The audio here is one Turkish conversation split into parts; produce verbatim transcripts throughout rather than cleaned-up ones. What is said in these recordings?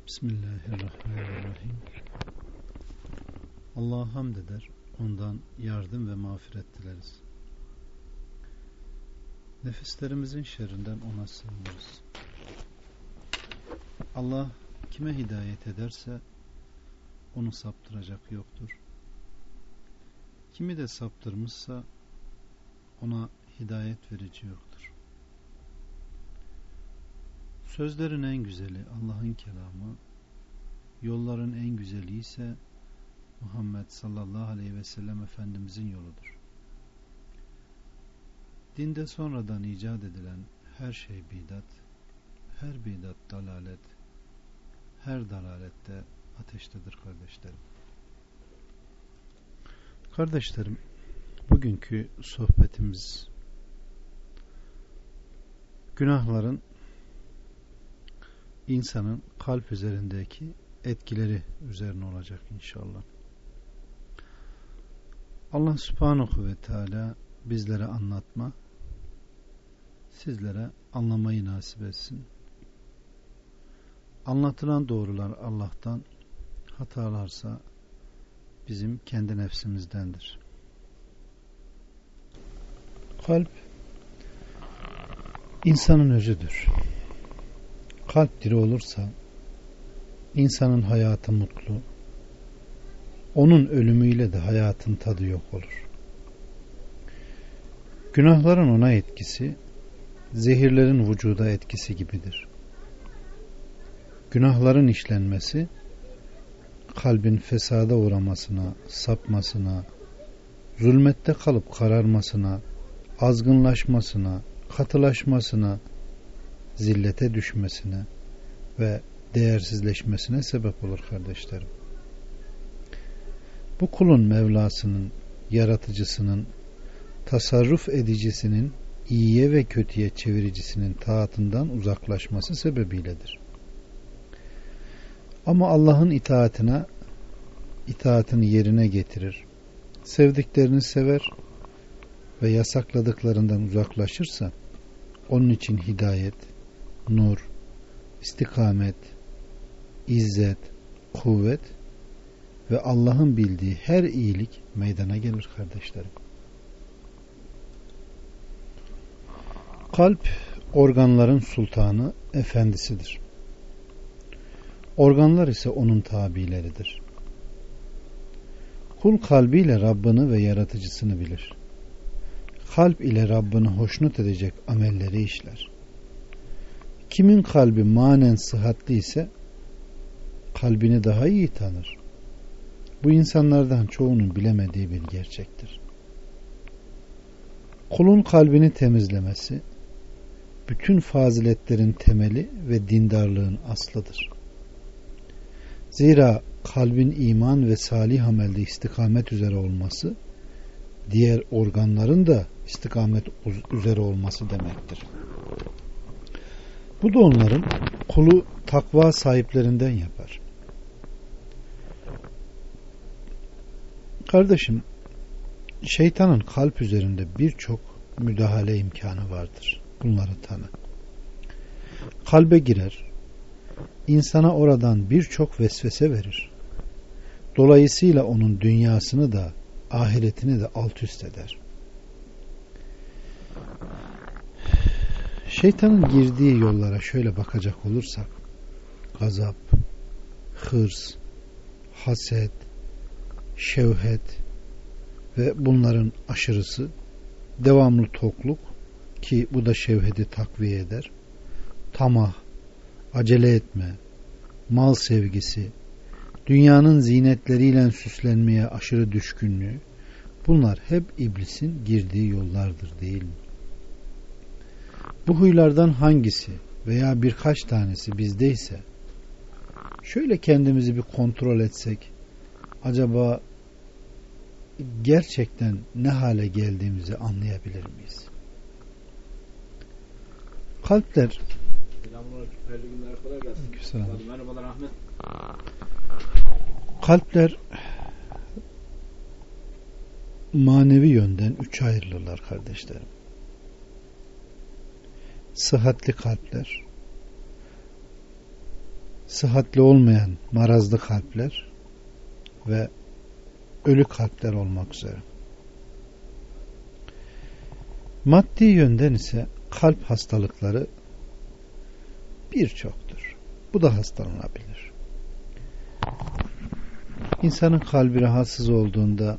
Bismillahirrahmanirrahim. Allah'a hamd eder, ondan yardım ve mağfiret dileriz. Nefislerimizin şerrinden ona sığınırız. Allah kime hidayet ederse onu saptıracak yoktur. Kimi de saptırmışsa ona hidayet verici yoktur. Sözlerin en güzeli Allah'ın kelamı, yolların en güzeli ise Muhammed sallallahu aleyhi ve sellem Efendimizin yoludur. Dinde sonradan icat edilen her şey bidat, her bidat dalalet, her dalalette ateştedir kardeşlerim. Kardeşlerim, bugünkü sohbetimiz günahların insanın kalp üzerindeki etkileri üzerine olacak inşallah. Allah Subhanahu ve Teala bizlere anlatma, sizlere anlamayı nasip etsin. Anlatılan doğrular Allah'tan, hatalarsa bizim kendi nefsimizdendir. Kalp insanın özüdür. Kalp diri olursa insanın hayatı mutlu, onun ölümüyle de hayatın tadı yok olur. Günahların ona etkisi, zehirlerin vücuda etkisi gibidir. Günahların işlenmesi, kalbin fesada uğramasına, sapmasına, zulmette kalıp kararmasına, azgınlaşmasına, katılaşmasına, zillete düşmesine ve değersizleşmesine sebep olur kardeşlerim. Bu kulun Mevlasının, yaratıcısının, tasarruf edicisinin, iyiye ve kötüye çeviricisinin taatından uzaklaşması sebebiyledir. Ama Allah'ın itaatine, itaatini yerine getirir, sevdiklerini sever ve yasakladıklarından uzaklaşırsa, onun için hidayet, nur, istikamet, izzet, kuvvet ve Allah'ın bildiği her iyilik meydana gelir kardeşlerim. Kalp organların sultanı, efendisidir. Organlar ise onun tabileridir. Kul kalbiyle Rabbini ve yaratıcısını bilir. Kalp ile Rabbini hoşnut edecek amelleri işler. Kimin kalbi manen sıhhatli ise kalbini daha iyi tanır. Bu insanlardan çoğunun bilemediği bir gerçektir. Kulun kalbini temizlemesi bütün faziletlerin temeli ve dindarlığın aslıdır. Zira kalbin iman ve salih amelde istikamet üzere olması diğer organların da istikamet üzere olması demektir. Bu da onların kulu takva sahiplerinden yapar. Kardeşim, şeytanın kalp üzerinde birçok müdahale imkanı vardır. Bunları tanı. Kalbe girer, insana oradan birçok vesvese verir. Dolayısıyla onun dünyasını da ahiretini de alt üst eder. Şeytanın girdiği yollara şöyle bakacak olursak, gazap, hırs, haset, şevhet ve bunların aşırısı, devamlı tokluk ki bu da şevheti takviye eder, tamah, acele etme, mal sevgisi, dünyanın zinetleriyle süslenmeye aşırı düşkünlüğü, bunlar hep iblisin girdiği yollardır değil mi? Bu huylardan hangisi veya birkaç tanesi bizdeyse şöyle kendimizi bir kontrol etsek, acaba gerçekten ne hale geldiğimizi anlayabilir miyiz? Kalpler kalpler manevi yönden üçe ayrılırlar kardeşlerim. Sıhhatli kalpler, sıhhatli olmayan marazlı kalpler ve ölü kalpler olmak üzere. Maddi yönden ise kalp hastalıkları birçoktur. Bu da hastalanabilir. İnsanın kalbi rahatsız olduğunda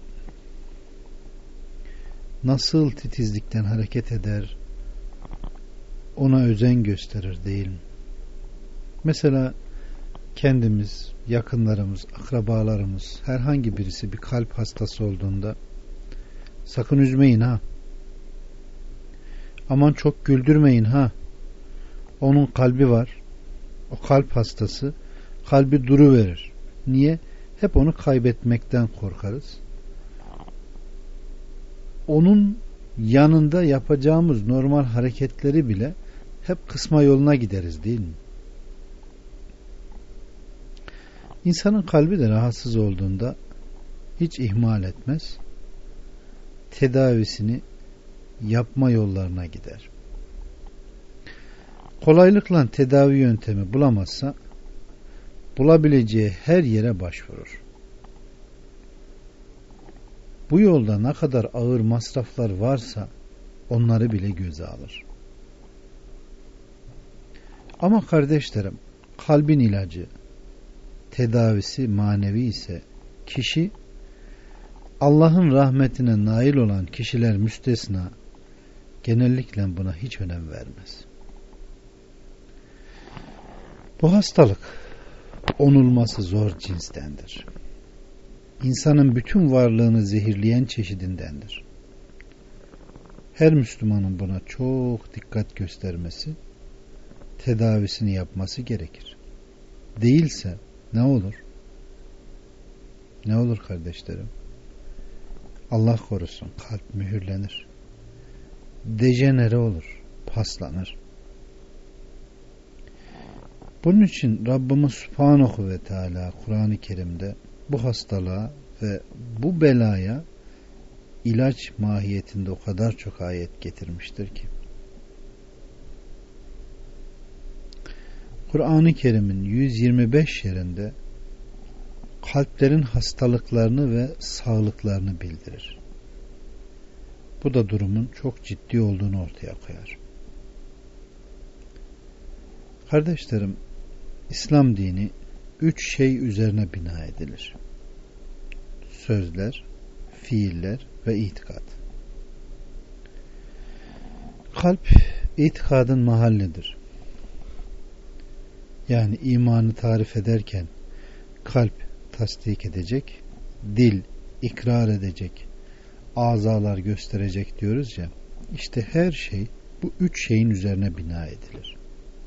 nasıl titizlikten hareket eder, ona özen gösterir değil mi? Mesela kendimiz, yakınlarımız, akrabalarımız, herhangi birisi bir kalp hastası olduğunda sakın üzmeyin ha. Aman çok güldürmeyin ha. Onun kalbi var. O kalp hastası. Kalbi duruverir. Niye? Hep onu kaybetmekten korkarız. Onun yanında yapacağımız normal hareketleri bile hep kısma yoluna gideriz değil mi? İnsanın kalbi de rahatsız olduğunda hiç ihmal etmez. Tedavisini yapma yollarına gider. Kolaylıkla tedavi yöntemi bulamazsa bulabileceği her yere başvurur. Bu yolda ne kadar ağır masraflar varsa onları bile göze alır. Ama kardeşlerim, kalbin ilacı, tedavisi manevi ise kişi Allah'ın rahmetine nail olan kişiler müstesna genellikle buna hiç önem vermez. Bu hastalık onulması zor cinstendir. İnsanın bütün varlığını zehirleyen çeşidindendir. Her Müslümanın buna çok dikkat göstermesi, tedavisini yapması gerekir. Değilse ne olur? Ne olur kardeşlerim? Allah korusun, kalp mühürlenir. Dejenere olur, paslanır. Bunun için Rabbimiz Subhanahu ve Teala Kur'an-ı Kerim'de bu hastalığa ve bu belaya ilaç mahiyetinde o kadar çok ayet getirmiştir ki. Kur'an-ı Kerim'in yüz yirmi beş yerinde kalplerin hastalıklarını ve sağlıklarını bildirir. Bu da durumun çok ciddi olduğunu ortaya koyar. Kardeşlerim, İslam dini üç şey üzerine bina edilir. Sözler, fiiller ve itikat. Kalp, itikadın mahallidir. Yani imanı tarif ederken kalp tasdik edecek, dil ikrar edecek, azalar gösterecek diyoruz ya, işte her şey bu üç şeyin üzerine bina edilir.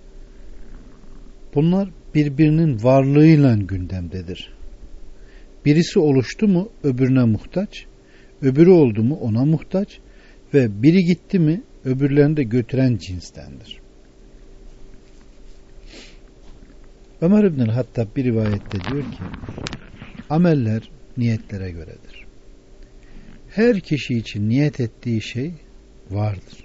Bunlar birbirinin varlığıyla gündemdedir. Birisi oluştu mu öbürüne muhtaç, öbürü oldu mu ona muhtaç ve biri gitti mi öbürlerini de götüren cinstendir. Ömer İbn-i Hattab bir rivayette diyor ki, ameller niyetlere göredir. Her kişi için niyet ettiği şey vardır.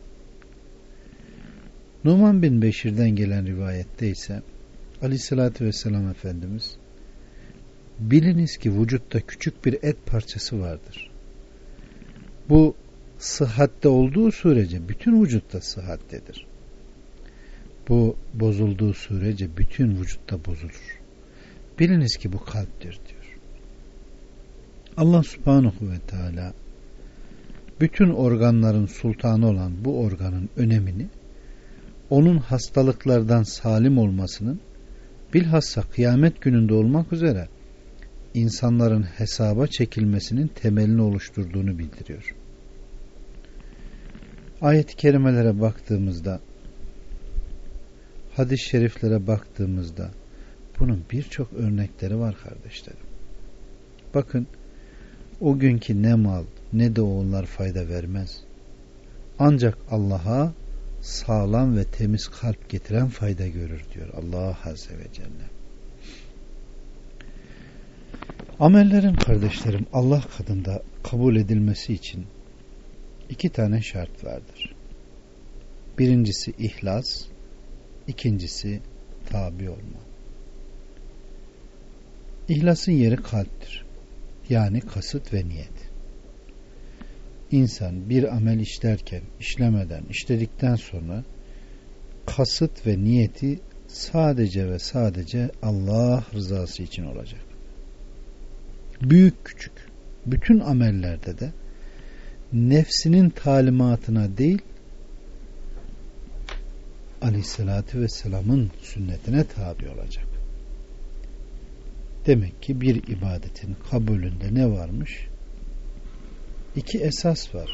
Numan bin Beşir'den gelen rivayette ise Aleyhisselatü Vesselam Efendimiz, biliniz ki vücutta küçük bir et parçası vardır. Bu sıhhatte olduğu sürece bütün vücutta sıhhattedir. Bu bozulduğu sürece bütün vücutta bozulur. Biliniz ki bu kalptir diyor. Allah Subhanahu ve Teala bütün organların sultanı olan bu organın önemini, onun hastalıklardan salim olmasının, bilhassa kıyamet gününde olmak üzere insanların hesaba çekilmesinin temelini oluşturduğunu bildiriyor. Ayet-i kerimelere baktığımızda, hadis-i şeriflere baktığımızda bunun birçok örnekleri var kardeşlerim. Bakın, o günkü ne mal ne de oğullar fayda vermez. Ancak Allah'a sağlam ve temiz kalp getiren fayda görür diyor Allah Azze ve Celle. Amellerin kardeşlerim Allah katında kabul edilmesi için iki tane şart vardır. Birincisi ihlas, ikincisi tabi olma. İhlasın yeri kalptir. Yani kasıt ve niyet. İnsan bir amel işlerken, işlemeden, işledikten sonra kasıt ve niyeti sadece ve sadece Allah rızası için olacak. Büyük küçük bütün amellerde de nefsinin talimatına değil, Aleyhisselatü Vesselam'ın sünnetine tabi olacak. Demek ki bir ibadetin kabulünde ne varmış? İki esas var.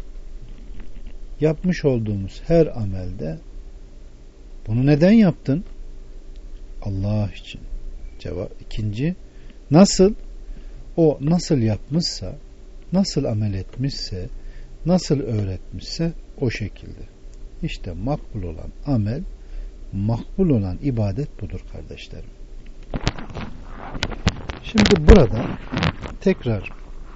Yapmış olduğumuz her amelde bunu neden yaptın? Allah için. Cevap. İkinci, nasıl? O nasıl yapmışsa, nasıl amel etmişse, nasıl öğretmişse o şekilde. İşte makbul olan amel, makbul olan ibadet budur kardeşlerim. Şimdi burada tekrar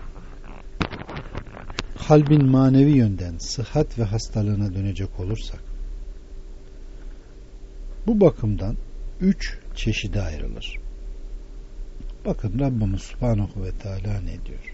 kalbin manevi yönden sıhhat ve hastalığına dönecek olursak, bu bakımdan üç çeşide ayrılır. Bakın Rabbimiz Subhanahu ve Teala ne diyor?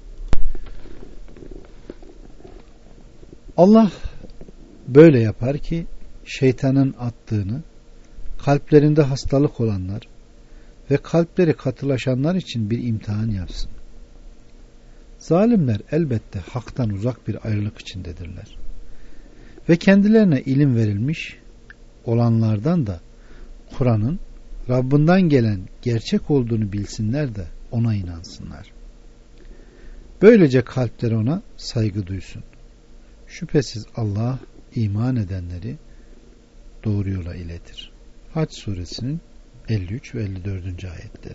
Allah böyle yapar ki şeytanın attığını kalplerinde hastalık olanlar ve kalpleri katılaşanlar için bir imtihan yapsın. Zalimler elbette haktan uzak bir ayrılık içindedirler. Ve kendilerine ilim verilmiş olanlardan da Kur'an'ın Rabbinden gelen gerçek olduğunu bilsinler de ona inansınlar. Böylece kalpleri ona saygı duysun. Şüphesiz Allah iman edenleri doğru yola iletir. Hac suresinin elli üç ve elli dördüncü ayetleri.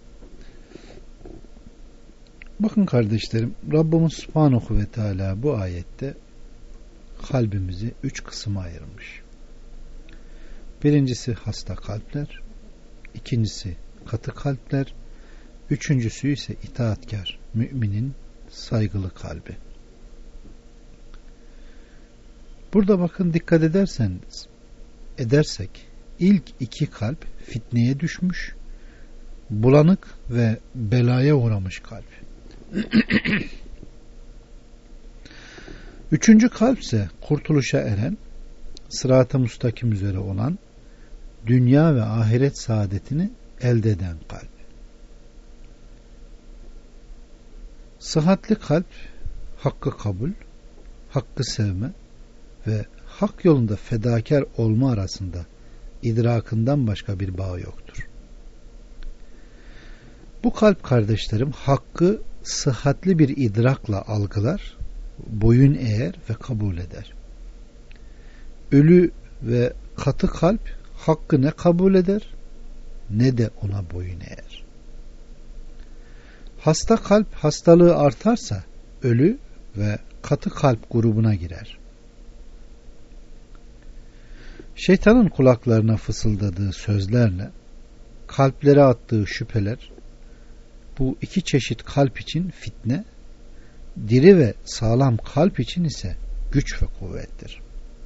Bakın kardeşlerim, Rabbimiz Subhanahu ve Teala bu ayette kalbimizi üç kısma ayırmış. Birincisi hasta kalpler, ikincisi katı kalpler, üçüncüsü ise itaatkar, müminin saygılı kalbi. Burada bakın dikkat ederseniz, edersek ilk iki kalp fitneye düşmüş, bulanık ve belaya uğramış kalp. Üçüncü kalp ise kurtuluşa eren, sırat-ı müstakim üzere olan, dünya ve ahiret saadetini elde eden kalp. Sıhhatli kalp, hakkı kabul, hakkı sevme ve hak yolunda fedakar olma arasında idrakından başka bir bağ yoktur. Bu kalp kardeşlerim hakkı sıhhatli bir idrakla algılar, boyun eğer ve kabul eder. Ölü ve katı kalp hakkı ne kabul eder ne de ona boyun eğer. Hasta kalp hastalığı artarsa ölü ve katı kalp grubuna girer. Şeytanın kulaklarına fısıldadığı sözlerle kalplere attığı şüpheler bu iki çeşit kalp için fitne, diri ve sağlam kalp için ise güç ve kuvvettir.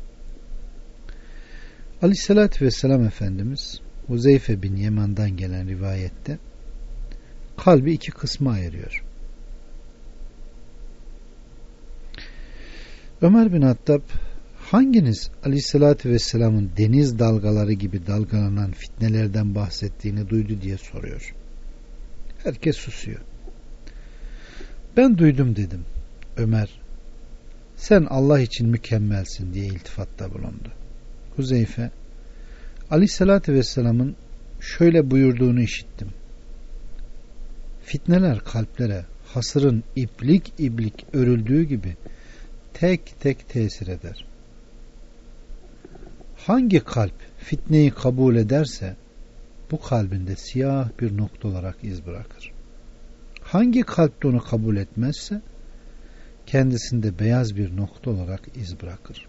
Aleyhissalatü vesselam Efendimiz Huzeyfe bin Yeman'dan gelen rivayette kalbi iki kısma ayırıyor. Ömer bin Hattab, hanginiz Aleyhissalatü vesselamın deniz dalgaları gibi dalgalanan fitnelerden bahsettiğini duydu diye soruyor. Herkes susuyor. Ben duydum dedim. Ömer, sen Allah için mükemmelsin diye iltifatta bulundu. Huzeyfe, Aleyhissalatü vesselamın şöyle buyurduğunu işittim. Fitneler kalplere hasırın iplik iplik örüldüğü gibi tek tek tesir eder. Hangi kalp fitneyi kabul ederse bu kalbinde siyah bir nokta olarak iz bırakır. Hangi kalp de onu kabul etmezse kendisinde beyaz bir nokta olarak iz bırakır.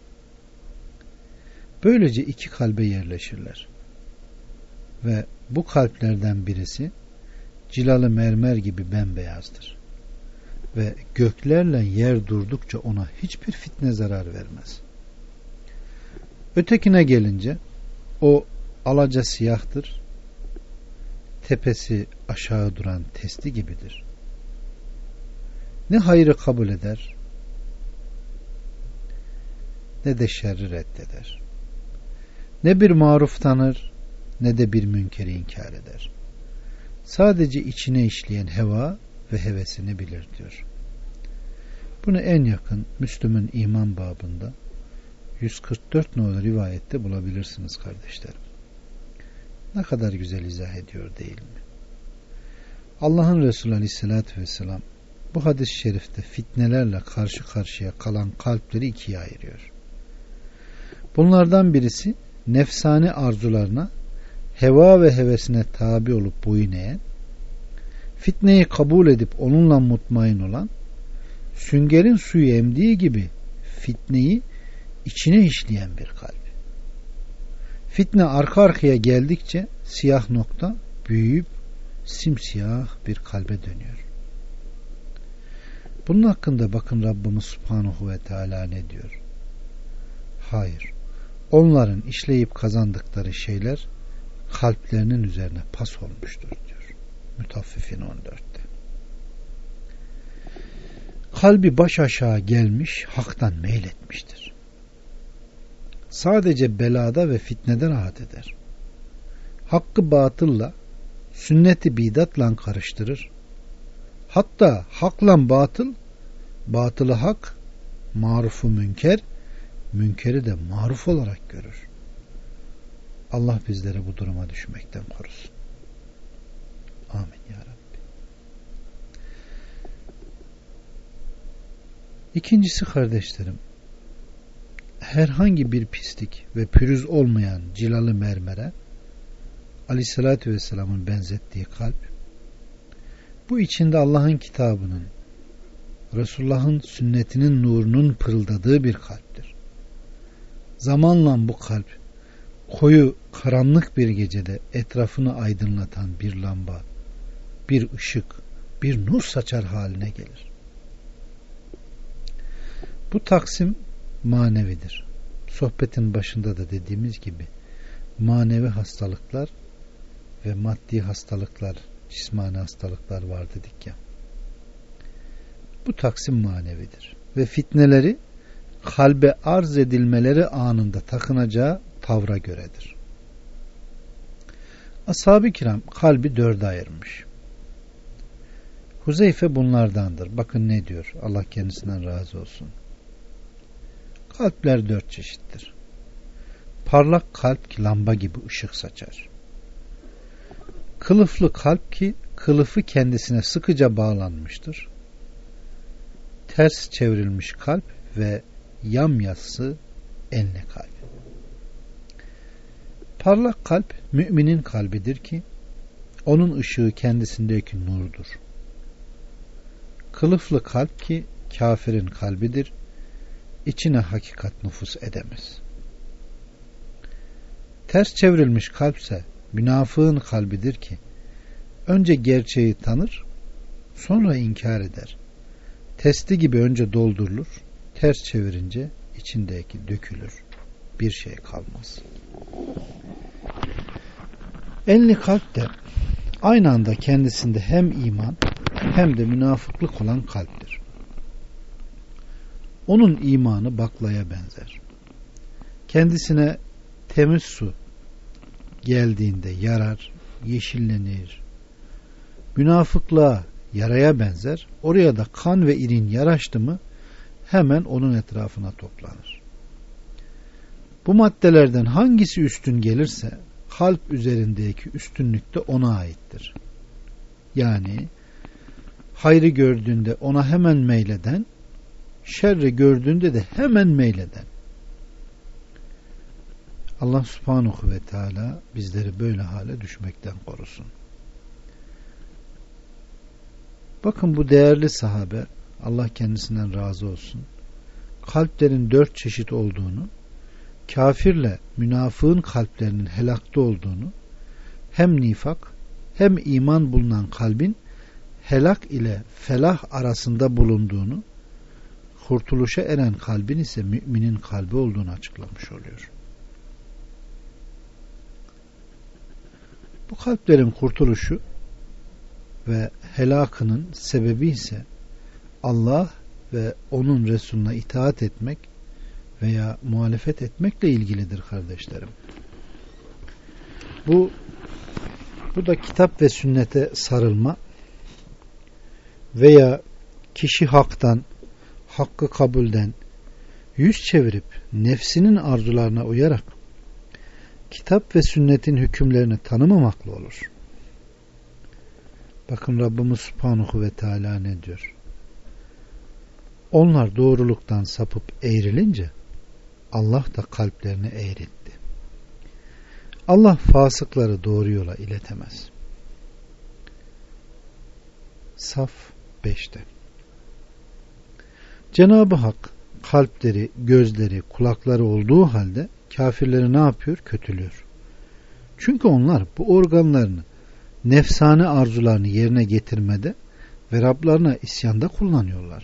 Böylece iki kalbe yerleşirler. Ve bu kalplerden birisi cilalı mermer gibi bembeyazdır. Ve göklerle yer durdukça ona hiçbir fitne zarar vermez. Ötekine gelince o alaca siyahtır. tepesi aşağı duran testi gibidir. Ne hayrı kabul eder, ne de şerri reddeder. Ne bir maruf tanır, ne de bir münkeri inkar eder. Sadece içine işleyen heva ve hevesini bilir diyor. Bunu en yakın Müslüm'ün iman babında yüz kırk dört nolu rivayette bulabilirsiniz kardeşlerim. Ne kadar güzel izah ediyor değil mi? Allah'ın Resulü Aleyhisselatü Vesselam bu hadis-i şerifte fitnelerle karşı karşıya kalan kalpleri ikiye ayırıyor. Bunlardan birisi nefsani arzularına, heva ve hevesine tabi olup boyun eğen, fitneyi kabul edip onunla mutmain olan, süngerin suyu emdiği gibi fitneyi içine işleyen bir kalp. Fitne arka arkaya geldikçe siyah nokta büyüyüp simsiyah bir kalbe dönüyor. Bunun hakkında bakın Rabbimiz Subhanahu ve Teala ne diyor? Hayır, onların işleyip kazandıkları şeyler kalplerinin üzerine pas olmuştur diyor. Mütaffifin on dörtte. Kalbi baş aşağı gelmiş, haktan meyletmiştir. Sadece belada ve fitnede rahat eder. Hakkı batılla, sünneti bidatla karıştırır. Hatta hakla batıl, batılı hak, marufu münker, münkeri de maruf olarak görür. Allah bizleri bu duruma düşmekten korusun. Amin ya Rabbi. İkincisi kardeşlerim, herhangi bir pislik ve pürüz olmayan cilalı mermere Aleyhisselatü Vesselam'ın benzettiği kalp, bu içinde Allah'ın kitabının, Resulullah'ın sünnetinin nurunun pırıldadığı bir kalptir. Zamanla bu kalp koyu karanlık bir gecede etrafını aydınlatan bir lamba, bir ışık, bir nur saçar haline gelir. Bu taksim manevidir. Sohbetin başında da dediğimiz gibi manevi hastalıklar ve maddi hastalıklar, cismani hastalıklar var dedik ya. Bu taksim manevidir. Ve fitneleri kalbe arz edilmeleri anında takınacağı tavra göredir. Ashab-ı kiram kalbi dörde ayırmış. Huzeyfe bunlardandır. Bakın ne diyor. Allah kendisinden razı olsun. Kalpler dört çeşittir. Parlak kalp ki lamba gibi ışık saçar. Kılıflı kalp ki kılıfı kendisine sıkıca bağlanmıştır. Ters çevrilmiş kalp ve yamyassı enli kalp. Parlak kalp müminin kalbidir ki onun ışığı kendisindeki nurdur. Kılıflı kalp ki kafirin kalbidir, içine hakikat nüfuz edemez. Ters çevrilmiş kalpse münafığın kalbidir ki önce gerçeği tanır, sonra inkar eder. Testi gibi önce doldurulur, ters çevirince içindeki dökülür, bir şey kalmaz. Enli kalp de aynı anda kendisinde hem iman hem de münafıklık olan kalptir. Onun imanı baklaya benzer. Kendisine temiz su geldiğinde yarar, yeşillenir. Münafıklığa yaraya benzer. Oraya da kan ve irin yaraştı mı hemen onun etrafına toplanır. Bu maddelerden hangisi üstün gelirse kalp üzerindeki üstünlük de ona aittir. Yani hayrı gördüğünde ona hemen meyleden, şerri gördüğünde de hemen meyleden. Allah subhanahu ve teala bizleri böyle hale düşmekten korusun. Bakın bu değerli sahabe, Allah kendisinden razı olsun, kalplerin dört çeşit olduğunu, kafirle münafığın kalplerinin helakta olduğunu, hem nifak hem iman bulunan kalbin helak ile felah arasında bulunduğunu, kurtuluşa eren kalbin ise müminin kalbi olduğunu açıklamış oluyor. Bu kalplerin kurtuluşu ve helakının sebebi ise Allah ve onun Resulüne itaat etmek veya muhalefet etmekle ilgilidir kardeşlerim. Bu bu da kitap ve sünnete sarılma veya kişi haktan, hakkı kabulden yüz çevirip nefsinin arzularına uyarak kitap ve sünnetin hükümlerini tanımamakla olur. Bakın Rabbimiz Subhanahu ve Teala ne diyor? Onlar doğruluktan sapıp eğrilince Allah da kalplerini eğritti. Allah fasıkları doğru yola iletemez. Saf beşte. Cenab-ı Hak kalpleri, gözleri, kulakları olduğu halde kafirleri ne yapıyor? Kötülüyor. Çünkü onlar bu organlarını nefsani arzularını yerine getirmede ve Rablarına isyanda kullanıyorlar.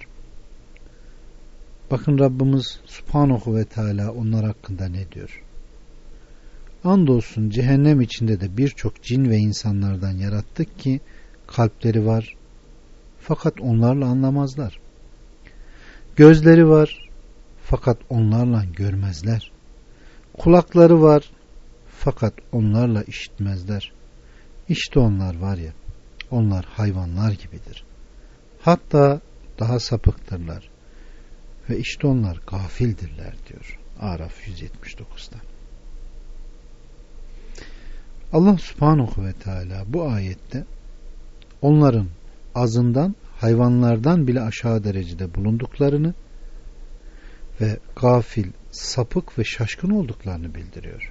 Bakın Rabbimiz Subhanahu ve Teala onlar hakkında ne diyor? Andolsun cehennem içinde de birçok cin ve insanlardan yarattık ki kalpleri var fakat onlarla anlamazlar. Gözleri var fakat onlarla görmezler. Kulakları var fakat onlarla işitmezler. İşte onlar var ya, onlar hayvanlar gibidir. Hatta daha sapıktırlar. Ve işte onlar gafildirler diyor Araf yüz yetmiş dokuzda. Allah Subhanahu ve Teala bu ayette onların azından hayvanlardan bile aşağı derecede bulunduklarını ve gafil, sapık ve şaşkın olduklarını bildiriyor.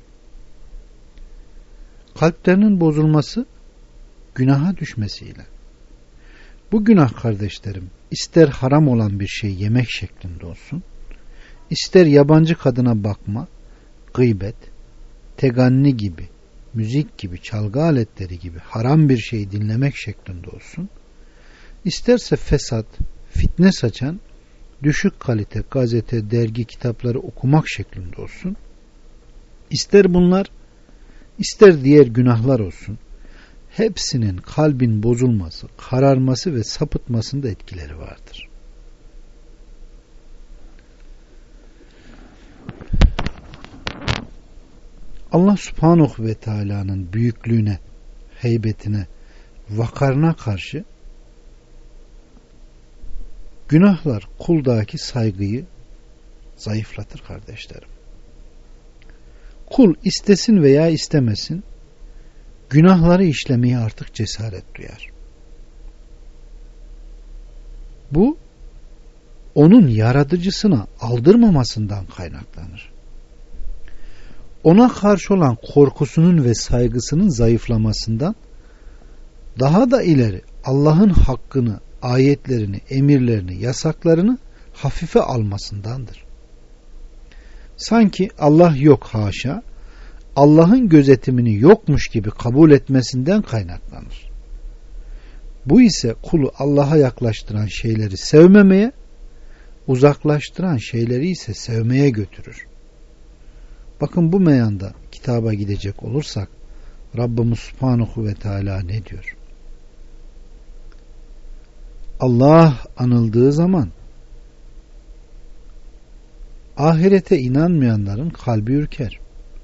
Kalplerinin bozulması günaha düşmesiyle. Bu günah kardeşlerim ister haram olan bir şey yemek şeklinde olsun, ister yabancı kadına bakma, gıybet, teganni gibi, müzik gibi, çalgı aletleri gibi haram bir şey dinlemek şeklinde olsun, isterse fesat, fitne saçan, düşük kalite gazete, dergi, kitapları okumak şeklinde olsun, ister bunlar, ister diğer günahlar olsun, hepsinin kalbin bozulması, kararması ve sapıtmasında etkileri vardır. Allah Subhanahu ve Teala'nın büyüklüğüne, heybetine, vakarına karşı günahlar kuldaki saygıyı zayıflatır kardeşlerim. Kul istesin veya istemesin, günahları işlemeye artık cesaret duyar. Bu onun yaratıcısına aldırmamasından kaynaklanır. Ona karşı olan korkusunun ve saygısının zayıflamasından, daha da ileri Allah'ın hakkını, ayetlerini, emirlerini, yasaklarını hafife almasındandır. Sanki Allah yok haşa, Allah'ın gözetimini yokmuş gibi kabul etmesinden kaynaklanır. Bu ise kulu Allah'a yaklaştıran şeyleri sevmemeye, uzaklaştıran şeyleri ise sevmeye götürür. Bakın bu meyanda kitaba gidecek olursak Rabbimiz Subhanahu ve Teala ne diyor? Allah anıldığı zaman ahirete inanmayanların kalbi ürker.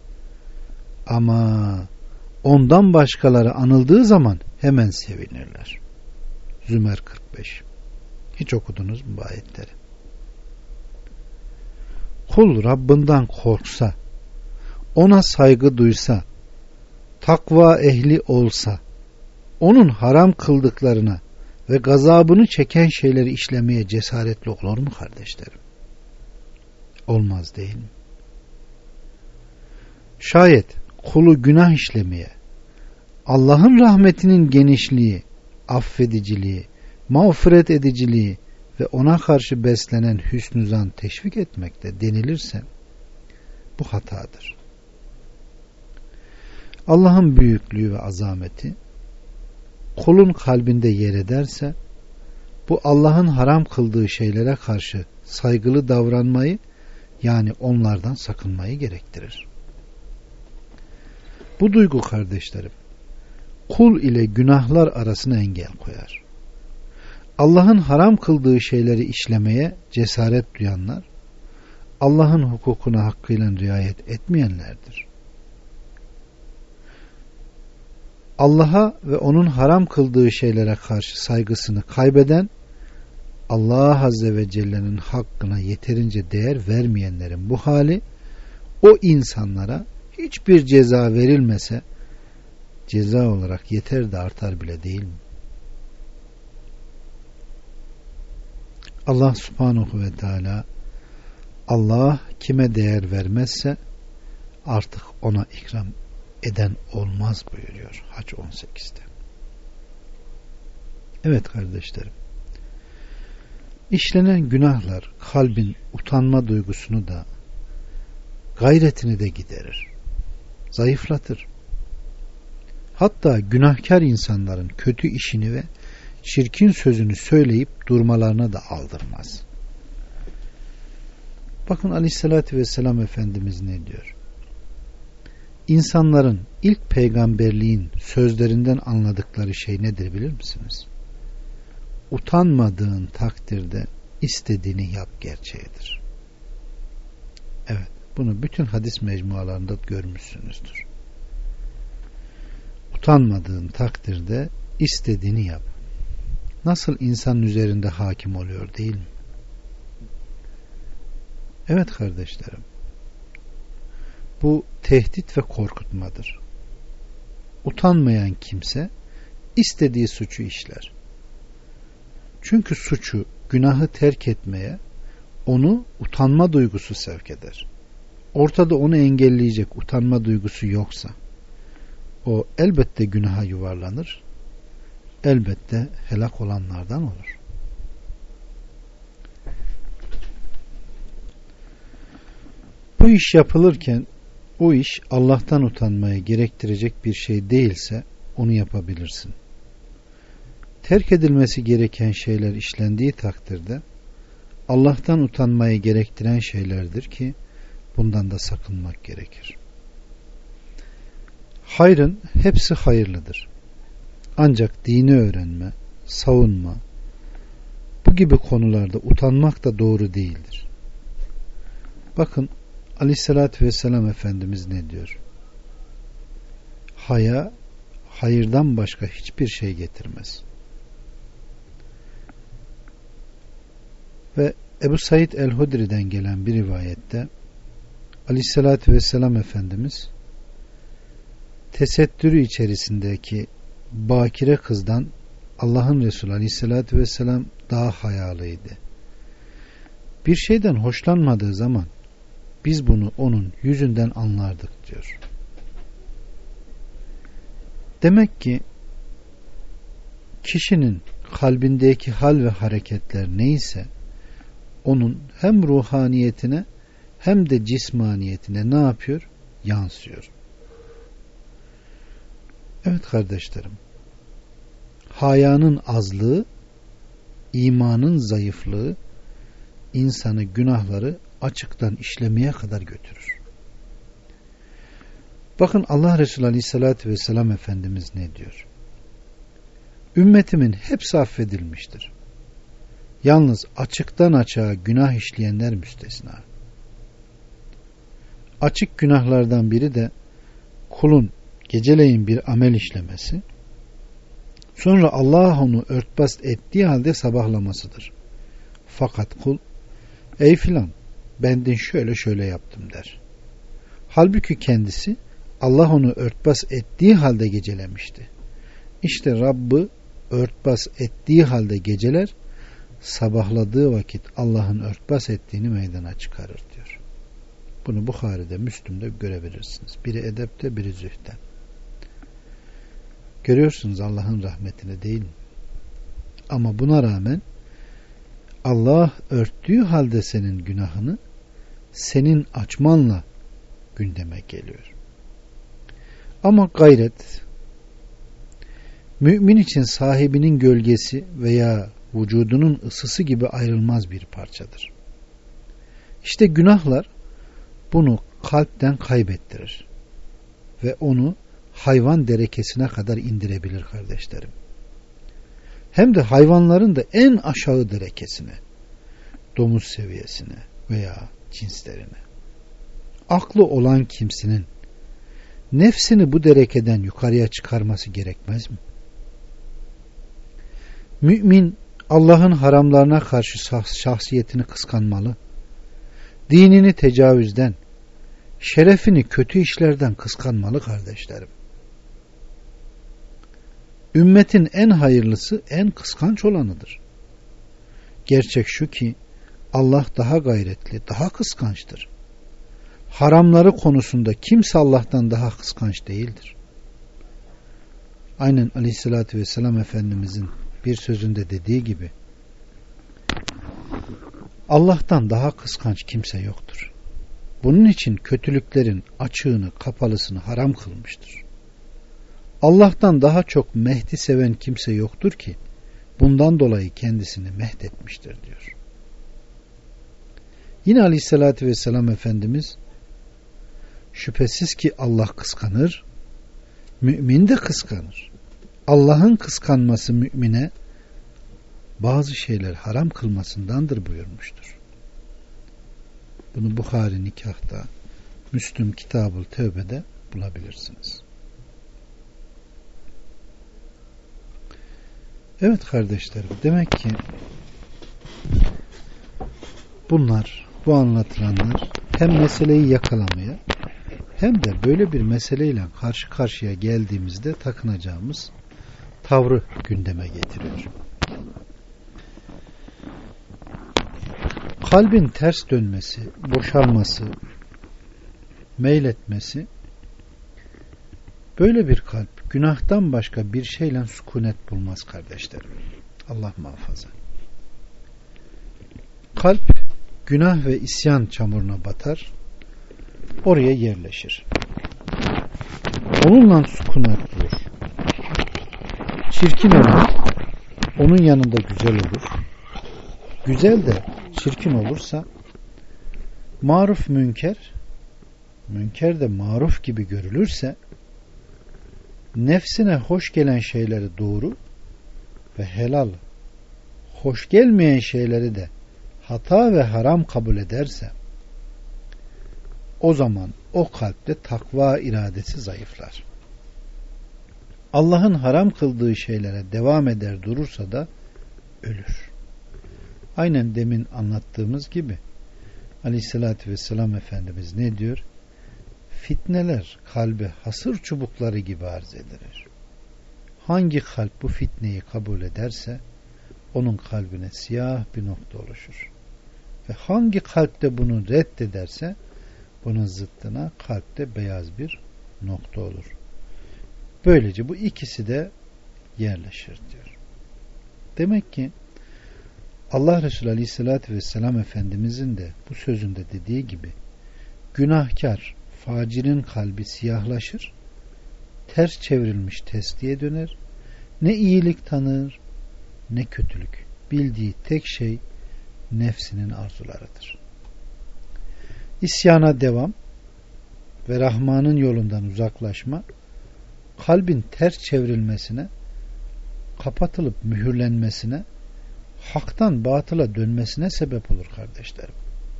Ama ondan başkaları anıldığı zaman hemen sevinirler. Zümer kırk beş. Hiç okudunuz mu bu ayetleri? Kul Rabbinden korksa, ona saygı duysa, takva ehli olsa, onun haram kıldıklarına ve gazabını çeken şeyleri işlemeye cesaretli olur mu kardeşlerim? Olmaz değil mi? Şayet kulu günah işlemeye, Allah'ın rahmetinin genişliği, affediciliği, mağfiret ediciliği ve ona karşı beslenen hüsnü zan teşvik etmekte denilirse bu hatadır. Allah'ın büyüklüğü ve azameti kulun kalbinde yer ederse bu Allah'ın haram kıldığı şeylere karşı saygılı davranmayı, yani onlardan sakınmayı gerektirir. Bu duygu kardeşlerim kul ile günahlar arasına engel koyar. Allah'ın haram kıldığı şeyleri işlemeye cesaret duyanlar, Allah'ın hukukuna hakkıyla riayet etmeyenlerdir. Allah'a ve onun haram kıldığı şeylere karşı saygısını kaybeden, Allah Azze ve Celle'nin hakkına yeterince değer vermeyenlerin bu hali, o insanlara hiçbir ceza verilmese ceza olarak yeter de artar bile değil mi? Allah Subhanahu ve Teala, Allah kime değer vermezse artık ona ikram eden olmaz buyuruyor Hac on sekizde. Evet kardeşlerim, işlenen günahlar kalbin utanma duygusunu da, gayretini de giderir, zayıflatır. Hatta günahkar insanların kötü işini ve çirkin sözünü söyleyip durmalarına da aldırmaz. Bakın Aleyhisselatü Vesselam Efendimiz ne diyor? İnsanların ilk peygamberliğin sözlerinden anladıkları şey nedir bilir misiniz? Utanmadığın takdirde istediğini yap gerçeğidir. Evet, bunu bütün hadis mecmualarında görmüşsünüzdür. Utanmadığın takdirde istediğini yap. Nasıl insanın üzerinde hakim oluyor değil mi? Evet kardeşlerim, bu tehdit ve korkutmadır. Utanmayan kimse istediği suçu işler. Çünkü suçu, günahı terk etmeye onu utanma duygusu sevk eder. Ortada onu engelleyecek utanma duygusu yoksa o elbette günaha yuvarlanır, elbette helak olanlardan olur. Bu iş yapılırken o iş Allah'tan utanmayı gerektirecek bir şey değilse onu yapabilirsin. Terk edilmesi gereken şeyler işlendiği takdirde Allah'tan utanmayı gerektiren şeylerdir ki bundan da sakınmak gerekir. Hayrın hepsi hayırlıdır. Ancak dini öğrenme, savunma, bu gibi konularda utanmak da doğru değildir. Bakın Aleyhisselatü Vesselam Efendimiz ne diyor? Haya, hayırdan başka hiçbir şey getirmez. Ve Ebu Said el-Hudri'den gelen bir rivayette Aleyhisselatü Vesselam Efendimiz tesettürü içerisindeki bakire kızdan Allah'ın Resulü Aleyhisselatü Vesselam daha hayalıydı. Bir şeyden hoşlanmadığı zaman biz bunu onun yüzünden anlardık diyor. Demek ki kişinin kalbindeki hal ve hareketler neyse onun hem ruhaniyetine hem de cismaniyetine ne yapıyor? Yansıyor. Evet kardeşlerim, hayanın azlığı, imanın zayıflığı insanı günahları açıktan işlemeye kadar götürür. Bakın Allah Resulü Aleyhisselatü Vesselam Efendimiz ne diyor? Ümmetimin hepsi affedilmiştir. Yalnız açıktan açığa günah işleyenler müstesna. Açık günahlardan biri de kulun geceleyin bir amel işlemesi, sonra Allah onu örtbas ettiği halde sabahlamasıdır. Fakat kul, ey filan ben de şöyle şöyle yaptım der. Halbuki kendisi Allah onu örtbas ettiği halde gecelemişti. İşte Rabb'ı örtbas ettiği halde geceler, sabahladığı vakit Allah'ın örtbas ettiğini meydana çıkarır diyor. Bunu Buhari'de, Müslüm'de görebilirsiniz. Biri edepte, biri zühde. Görüyorsunuz Allah'ın rahmetini değil mi? Ama buna rağmen Allah örttüğü halde senin günahını senin açmanla gündeme geliyor. Ama gayret, mümin için sahibinin gölgesi veya vücudunun ısısı gibi ayrılmaz bir parçadır. İşte günahlar bunu kalpten kaybettirir ve onu hayvan derekesine kadar indirebilir kardeşlerim. Hem de hayvanların da en aşağı derekesine, domuz seviyesine veya cinslerine. Aklı olan kimsenin nefsini bu derekeden yukarıya çıkarması gerekmez mi? Mümin Allah'ın haramlarına karşı şahsiyetini kıskanmalı, dinini tecavüzden, şerefini kötü işlerden kıskanmalı kardeşlerim. Ümmetin en hayırlısı en kıskanç olanıdır. Gerçek şu ki Allah daha gayretli, daha kıskançtır. Haramları konusunda kimse Allah'tan daha kıskanç değildir. Aynen Aleyhisselatü Vesselam Efendimizin bir sözünde dediği gibi Allah'tan daha kıskanç kimse yoktur. Bunun için kötülüklerin açığını, kapalısını haram kılmıştır. Allah'tan daha çok mehdi seven kimse yoktur ki bundan dolayı kendisini mehd etmiştir diyor. Yine Aleyhisselatü Vesselam Efendimiz şüphesiz ki Allah kıskanır, mümin de kıskanır. Allah'ın kıskanması mümine bazı şeyler haram kılmasındandır buyurmuştur. Bunu Buhari Nikah'ta, Müslüm Kitab-ül Tevbe'de bulabilirsiniz. Evet kardeşlerim, demek ki bunlar, bu anlatılanlar hem meseleyi yakalamaya hem de böyle bir meseleyle karşı karşıya geldiğimizde takınacağımız tavrı gündeme getiriyor. Kalbin ters dönmesi, boşalması, meyletmesi, böyle bir kalp günahtan başka bir şeyle sükunet bulmaz kardeşlerim. Allah muhafaza. Kalp günah ve isyan çamuruna batar, oraya yerleşir. Onunla sükunet bulur. Çirkin olur, onun yanında güzel olur. Güzel de çirkin olursa maruf münker, münker de maruf gibi görülürse nefsine hoş gelen şeyleri doğru ve helal, hoş gelmeyen şeyleri de hata ve haram kabul ederse o zaman o kalpte takva iradesi zayıflar. Allah'ın haram kıldığı şeylere devam eder durursa da ölür. Aynen demin anlattığımız gibi Aleyhisselatü Vesselam Efendimiz ne diyor? Fitneler kalbe hasır çubukları gibi arz edilir. Hangi kalp bu fitneyi kabul ederse onun kalbine siyah bir nokta oluşur. Ve hangi kalpte bunu reddederse bunun zıttına kalpte beyaz bir nokta olur. Böylece bu ikisi de yerleşir diyor. Demek ki Allah Resulü Aleyhisselatü Vesselam Efendimizin de bu sözünde dediği gibi günahkar, facirin kalbi siyahlaşır, ters çevrilmiş testiye döner, ne iyilik tanır ne kötülük. Bildiği tek şey nefsinin arzularıdır. İsyana devam ve Rahman'ın yolundan uzaklaşma kalbin ters çevrilmesine, kapatılıp mühürlenmesine, haktan batıla dönmesine sebep olur kardeşlerim.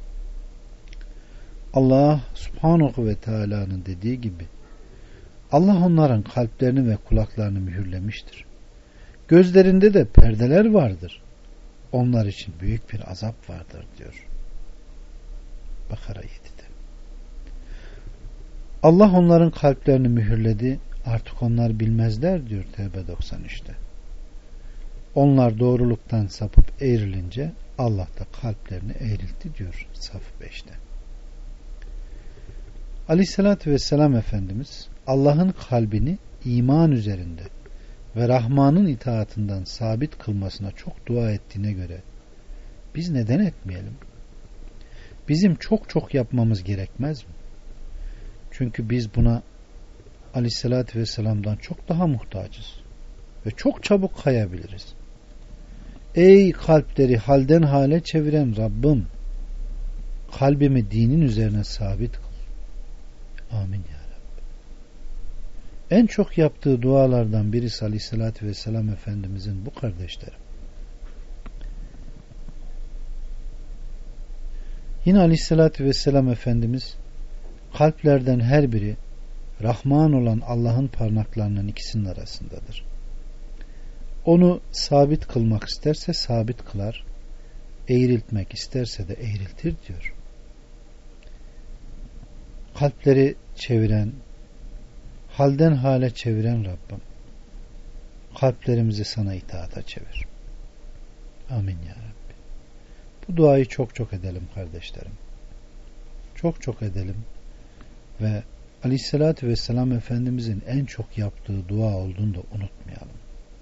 Allah Subhanahu ve Teala'nın dediği gibi Allah onların kalplerini ve kulaklarını mühürlemiştir. Gözlerinde de perdeler vardır. Onlar için büyük bir azap vardır diyor. Bakara yedide. Allah onların kalplerini mühürledi. Artık onlar bilmezler diyor Tevbe doksan üçte. Onlar doğruluktan sapıp eğrilince Allah da kalplerini eğriltti diyor Saf beşte. Aleyhissalatü Vesselam Efendimiz Allah'ın kalbini iman üzerinde ve Rahman'ın itaatından sabit kılmasına çok dua ettiğine göre biz neden etmeyelim? Bizim çok çok yapmamız gerekmez mi? Çünkü biz buna Aleyhissalatü Vesselam'dan çok daha muhtacız ve çok çabuk kayabiliriz. Ey kalpleri halden hale çeviren Rabbim, kalbimi dinin üzerine sabit kıl. Amin ya Rabbi. En çok yaptığı dualardan birisi Aleyhisselatü Vesselam Efendimizin bu kardeşlerim. Yine Aleyhisselatü Vesselam Efendimiz kalplerden her biri Rahman olan Allah'ın parmaklarının ikisinin arasındadır. Onu sabit kılmak isterse sabit kılar, eğriltmek isterse de eğriltir diyor. Kalpleri çeviren, halden hale çeviren Rabbim, kalplerimizi sana itaata çevir. Amin ya Rabbi. Bu duayı çok çok edelim kardeşlerim. Çok çok edelim ve Aleyhisselatü Vesselam Efendimizin en çok yaptığı dua olduğunu da unutmayalım.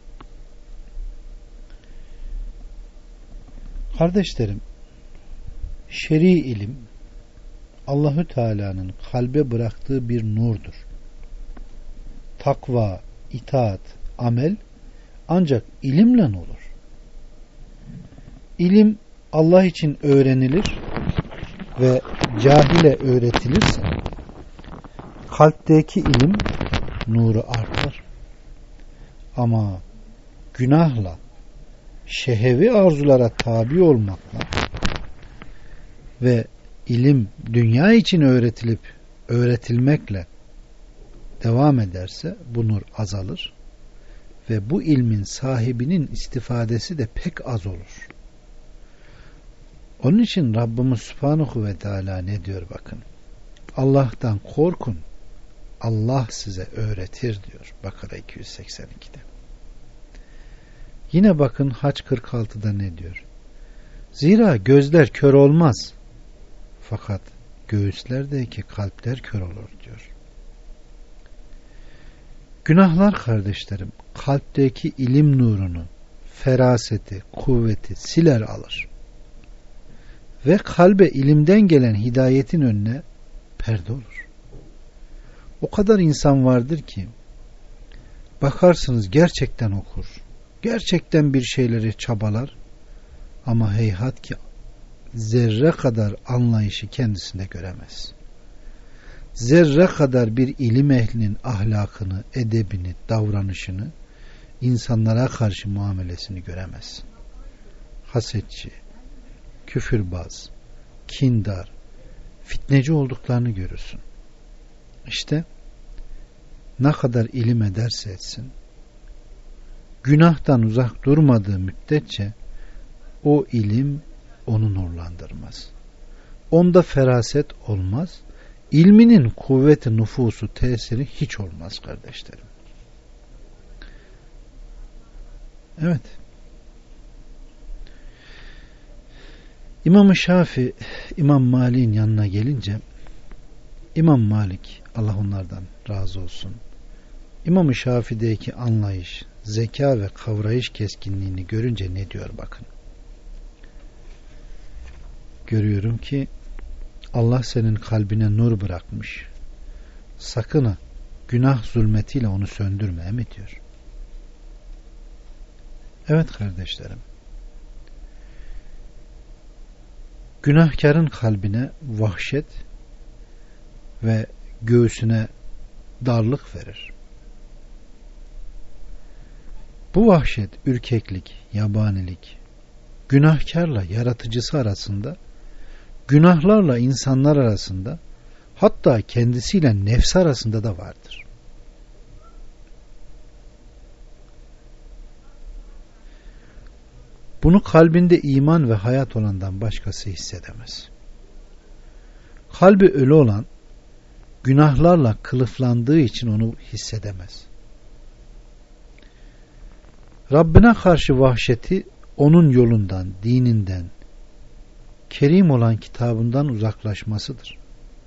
Kardeşlerim, şer'i ilim Allahü Teala'nın kalbe bıraktığı bir nurdur. Takva, itaat, amel ancak ilimle olur. İlim Allah için öğrenilir ve cahile öğretilirse kalpteki ilim nuru artar. Ama günahla, şehevi arzulara tabi olmakla ve ilim dünya için öğretilip öğretilmekle devam ederse bu nur azalır ve bu ilmin sahibinin istifadesi de pek az olur. Onun için Rabbimiz Subhanahu ve Teala ne diyor bakın. Allah'tan korkun. Allah size öğretir diyor. Bakara iki yüz seksen ikide. Yine bakın Hac kırk altıda ne diyor? Zira gözler kör olmaz. Fakat göğüslerdeki kalpler kör olur diyor. Günahlar kardeşlerim kalpteki ilim nurunu, feraseti, kuvveti siler alır. Ve kalbe ilimden gelen hidayetin önüne perde olur. O kadar insan vardır ki bakarsınız gerçekten okur. Gerçekten bir şeyleri çabalar ama heyhat ki zerre kadar anlayışı kendisinde göremez. Zerre kadar bir ilim ehlinin ahlakını, edebini, davranışını, insanlara karşı muamelesini göremez. Hasetçi, küfürbaz, kindar, fitneci olduklarını görürsün. İşte ne kadar ilim ederse etsin, günahtan uzak durmadığı müddetçe o ilim onu nurlandırmaz. Onda feraset olmaz. İlminin kuvveti, nüfusu, tesiri hiç olmaz kardeşlerim. Evet. İmam-ı Şafi İmam Malik'in yanına gelince İmam Malik Allah onlardan razı olsun. İmam-ı Şafi'deki anlayış, zeka ve kavrayış keskinliğini görünce ne diyor bakın. Görüyorum ki Allah senin kalbine nur bırakmış. Sakın ha günah zulmetiyle onu söndürme mi diyor. Evet kardeşlerim. Günahkarın kalbine vahşet ve göğsüne darlık verir. Bu vahşet, ürkeklik, yabanilik, günahkarla yaratıcısı arasında, günahlarla insanlar arasında, hatta kendisiyle nefsi arasında da vardır. Bunu kalbinde iman ve hayat olandan başkası hissedemez. Kalbi ölü olan, günahlarla kılıflandığı için onu hissedemez. Rabbine karşı vahşeti onun yolundan, dininden, kerim olan kitabından uzaklaşmasıdır.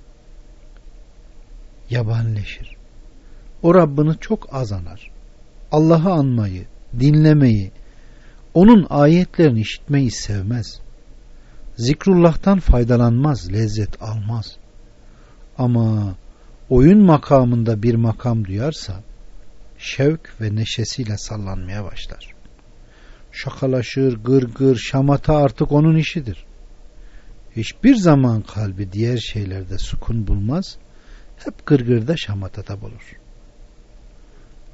Yabanileşir. O Rabbini çok az anar. Allah'ı anmayı, dinlemeyi, onun ayetlerini işitmeyi sevmez. Zikrullah'tan faydalanmaz, lezzet almaz. Ama oyun makamında bir makam duyarsa şevk ve neşesiyle sallanmaya başlar. Şakalaşır, gırgır, şamata artık onun işidir. Hiçbir zaman kalbi diğer şeylerde sükun bulmaz, hep gırgırda şamatada bulur.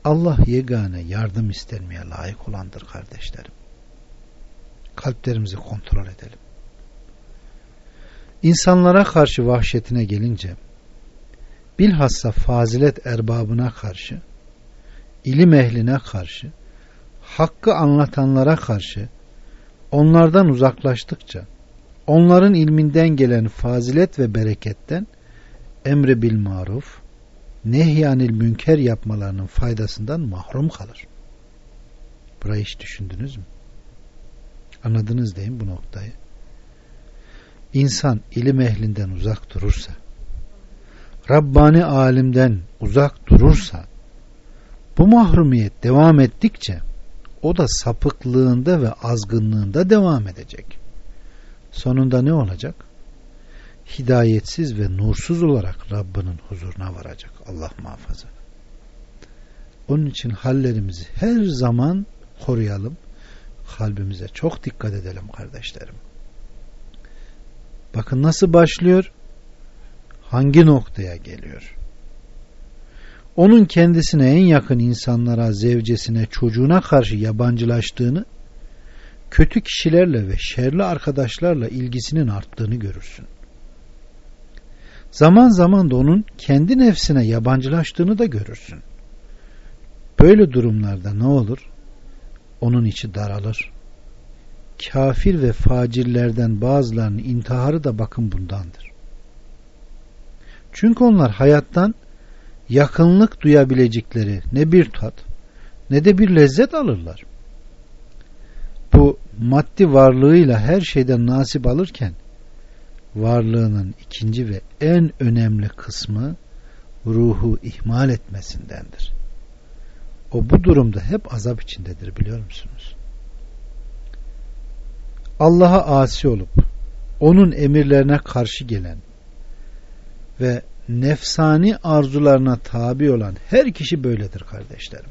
Allah yegane yardım istenmeye layık olandır kardeşlerim. Kalplerimizi kontrol edelim. İnsanlara karşı vahşetine gelince, bilhassa fazilet erbabına karşı, ilim ehline karşı, hakkı anlatanlara karşı, onlardan uzaklaştıkça, onların ilminden gelen fazilet ve bereketten emre bil maruf, nehyanil münker yapmalarının faydasından mahrum kalır. Burayı hiç düşündünüz mü? Anladınız değil mi bu noktayı? İnsan ilim ehlinden uzak durursa, Rabbani alimden uzak durursa, bu mahrumiyet devam ettikçe o da sapıklığında ve azgınlığında devam edecek. Sonunda ne olacak? Hidayetsiz ve nursuz olarak Rabbinin huzuruna varacak. Allah muhafaza. Onun için hallerimizi her zaman koruyalım. Kalbimize çok dikkat edelim kardeşlerim. Bakın nasıl başlıyor? Hangi noktaya geliyor? Onun kendisine en yakın insanlara, zevcesine, çocuğuna karşı yabancılaştığını, kötü kişilerle ve şerli arkadaşlarla ilgisinin arttığını görürsün. Zaman zaman da onun kendi nefsine yabancılaştığını da görürsün. Böyle durumlarda ne olur? Onun içi daralır. Kafir ve facirlerden bazılarının intiharı da bakın bundandır. Çünkü onlar hayattan yakınlık duyabilecekleri ne bir tat ne de bir lezzet alırlar. Bu maddi varlığıyla her şeyden nasip alırken varlığının ikinci ve en önemli kısmı ruhu ihmal etmesindendir. O bu durumda hep azap içindedir, biliyor musunuz? Allah'a asi olup onun emirlerine karşı gelen ve nefsani arzularına tabi olan her kişi böyledir kardeşlerim.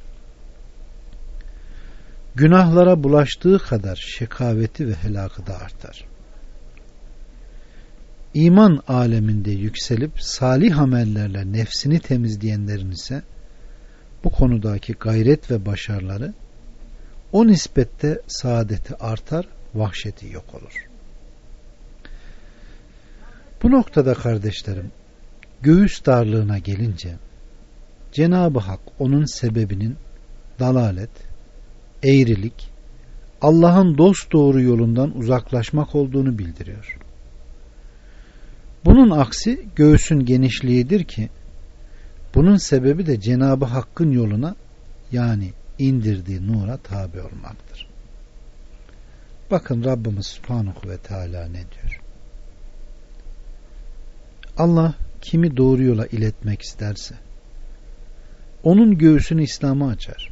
Günahlara bulaştığı kadar şekaveti ve helakı da artar. İman aleminde yükselip salih amellerle nefsini temizleyenlerin ise bu konudaki gayret ve başarıları o nispette saadeti artar, vahşeti yok olur. Bu noktada kardeşlerim, göğüs darlığına gelince Cenab-ı Hak onun sebebinin dalalet, eğrilik, Allah'ın dosdoğru yolundan uzaklaşmak olduğunu bildiriyor. Bunun aksi göğsün genişliğidir ki bunun sebebi de Cenab-ı Hakk'ın yoluna, yani indirdiği nura tabi olmaktır. Bakın Rabbimiz Subhanahu ve Teala ne diyor? Allah kimi doğru yola iletmek isterse onun göğsünü İslam'a açar.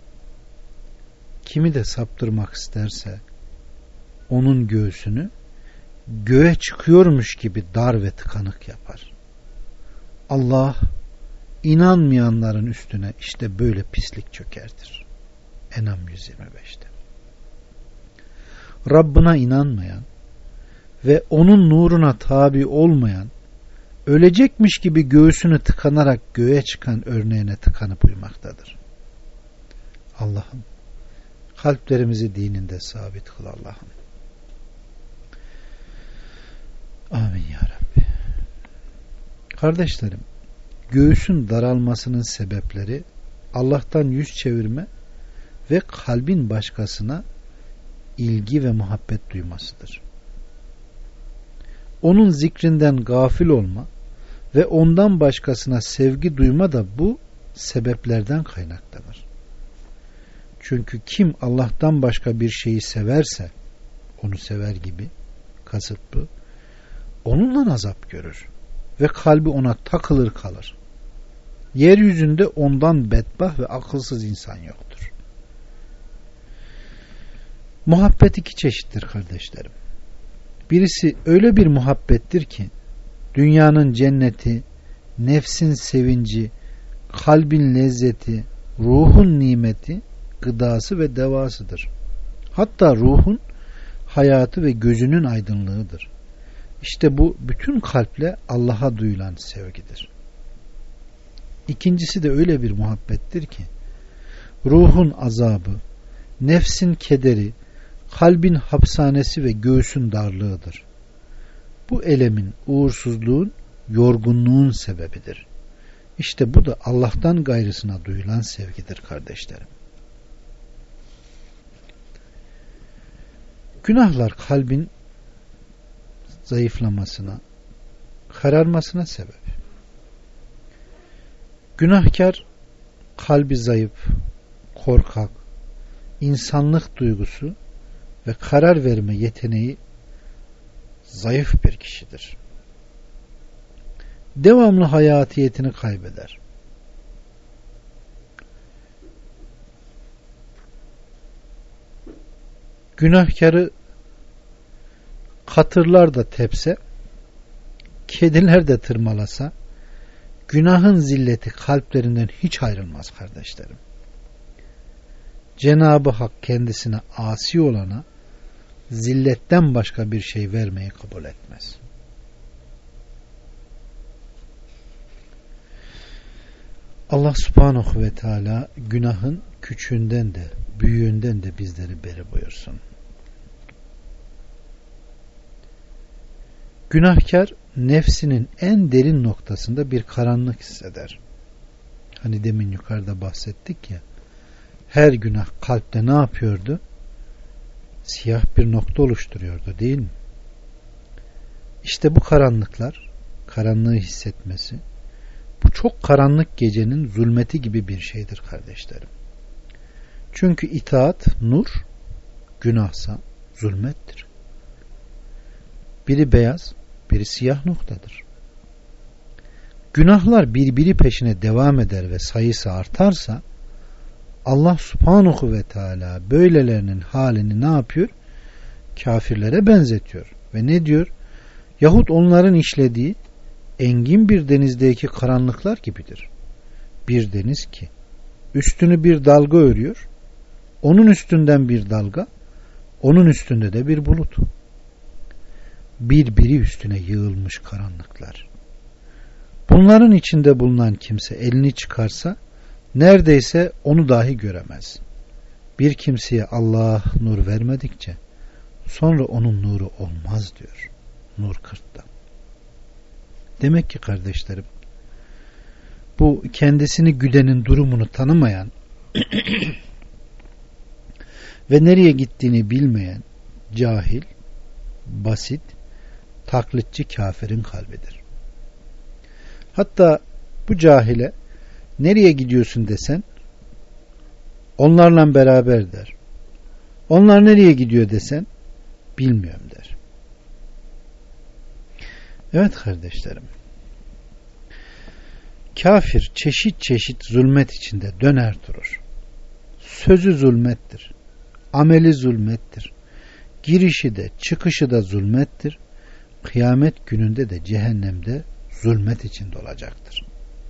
Kimi de saptırmak isterse onun göğsünü göğe çıkıyormuş gibi dar ve tıkanık yapar. Allah inanmayanların üstüne işte böyle pislik çökertir. Enam yüz yirmi beşte. Rabbına inanmayan ve onun nuruna tabi olmayan, ölecekmiş gibi göğsünü tıkanarak göğe çıkan örneğine tıkanıp uymaktadır. Allah'ım kalplerimizi dininde sabit kıl Allah'ım. Amin ya Rabbi. Kardeşlerim, göğsün daralmasının sebepleri Allah'tan yüz çevirme ve kalbin başkasına ilgi ve muhabbet duymasıdır. Onun zikrinden gafil olma ve ondan başkasına sevgi duyma da bu sebeplerden kaynaklanır. Çünkü kim Allah'tan başka bir şeyi severse, onu sever gibi, kasıt bu, onunla azap görür ve kalbi ona takılır kalır. Yeryüzünde ondan bedbaht ve akılsız insan yoktur. Muhabbet iki çeşittir kardeşlerim. Birisi öyle bir muhabbettir ki dünyanın cenneti, nefsin sevinci, kalbin lezzeti, ruhun nimeti, gıdası ve devasıdır. Hatta ruhun hayatı ve gözünün aydınlığıdır. İşte bu bütün kalple Allah'a duyulan sevgidir. İkincisi de öyle bir muhabbettir ki ruhun azabı, nefsin kederi, kalbin hapishanesi ve göğsün darlığıdır. Bu elemin, uğursuzluğun, yorgunluğun sebebidir. İşte bu da Allah'tan gayrısına duyulan sevgidir kardeşlerim. Günahlar kalbin zayıflamasına, kararmasına sebep. Günahkar kalbi zayıf, korkak, insanlık duygusu ve karar verme yeteneği zayıf bir kişidir. Devamlı hayatiyetini kaybeder. Günahkarı katırlar da tepse, kediler de tırmalasa, günahın zilleti kalplerinden hiç ayrılmaz kardeşlerim. Cenab-ı Hak kendisine asi olana zilletten başka bir şey vermeyi kabul etmez. Allah subhanahu ve teala günahın küçüğünden de büyüğünden de bizleri beri buyursun. Günahkar nefsinin en derin noktasında bir karanlık hisseder. Hani demin yukarıda bahsettik ya, her günah kalpte ne yapıyordu? Siyah bir nokta oluşturuyordu değil mi? İşte bu karanlıklar, karanlığı hissetmesi, bu çok karanlık gecenin zulmeti gibi bir şeydir kardeşlerim. Çünkü itaat nur, günahsa zulmettir. Biri beyaz, biri siyah noktadır. Günahlar birbiri peşine devam eder ve sayısı artarsa Allah subhanahu ve teala böylelerinin halini ne yapıyor? Kafirlere benzetiyor. Ve ne diyor? Yahut onların işlediği engin bir denizdeki karanlıklar gibidir. Bir deniz ki üstünü bir dalga örüyor, onun üstünden bir dalga, onun üstünde de bir bulut. Birbiri üstüne yığılmış karanlıklar. Bunların içinde bulunan kimse elini çıkarsa neredeyse onu dahi göremez. Bir kimseye Allah nur vermedikçe sonra onun nuru olmaz diyor. Nur kırkta. Demek ki kardeşlerim, bu kendisini güdenin durumunu tanımayan ve nereye gittiğini bilmeyen cahil, basit, taklitçi kafirin kalbidir. Hatta bu cahile nereye gidiyorsun desen onlarla beraber der. Onlar nereye gidiyor desen bilmiyorum der. Evet kardeşlerim, kafir çeşit çeşit zulmet içinde döner durur. Sözü zulmettir, ameli zulmettir, girişi de çıkışı da zulmettir. Kıyamet gününde de cehennemde zulmet içinde olacaktır.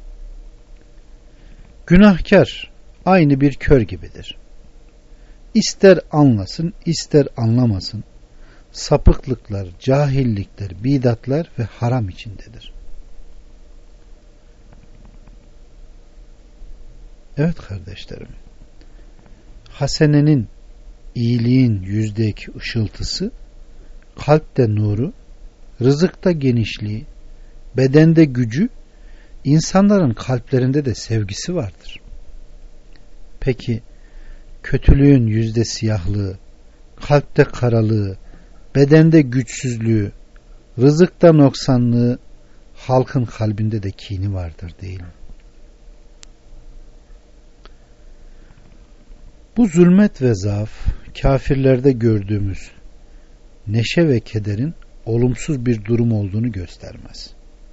Günahkar aynı bir kör gibidir. İster anlasın, ister anlamasın, sapıklıklar, cahillikler, bidatlar ve haram içindedir. Evet kardeşlerim, hasenenin, iyiliğin yüzdeki ışıltısı, kalpte nuru, rızıkta genişliği, bedende gücü, insanların kalplerinde de sevgisi vardır. Peki kötülüğün yüzde siyahlığı, kalpte karalığı, bedende güçsüzlüğü, rızıkta noksanlığı, halkın kalbinde de kini vardır değil mi? Bu zulmet ve zaaf, kafirlerde gördüğümüz neşe ve kederin olumsuz bir durum olduğunu göstermez.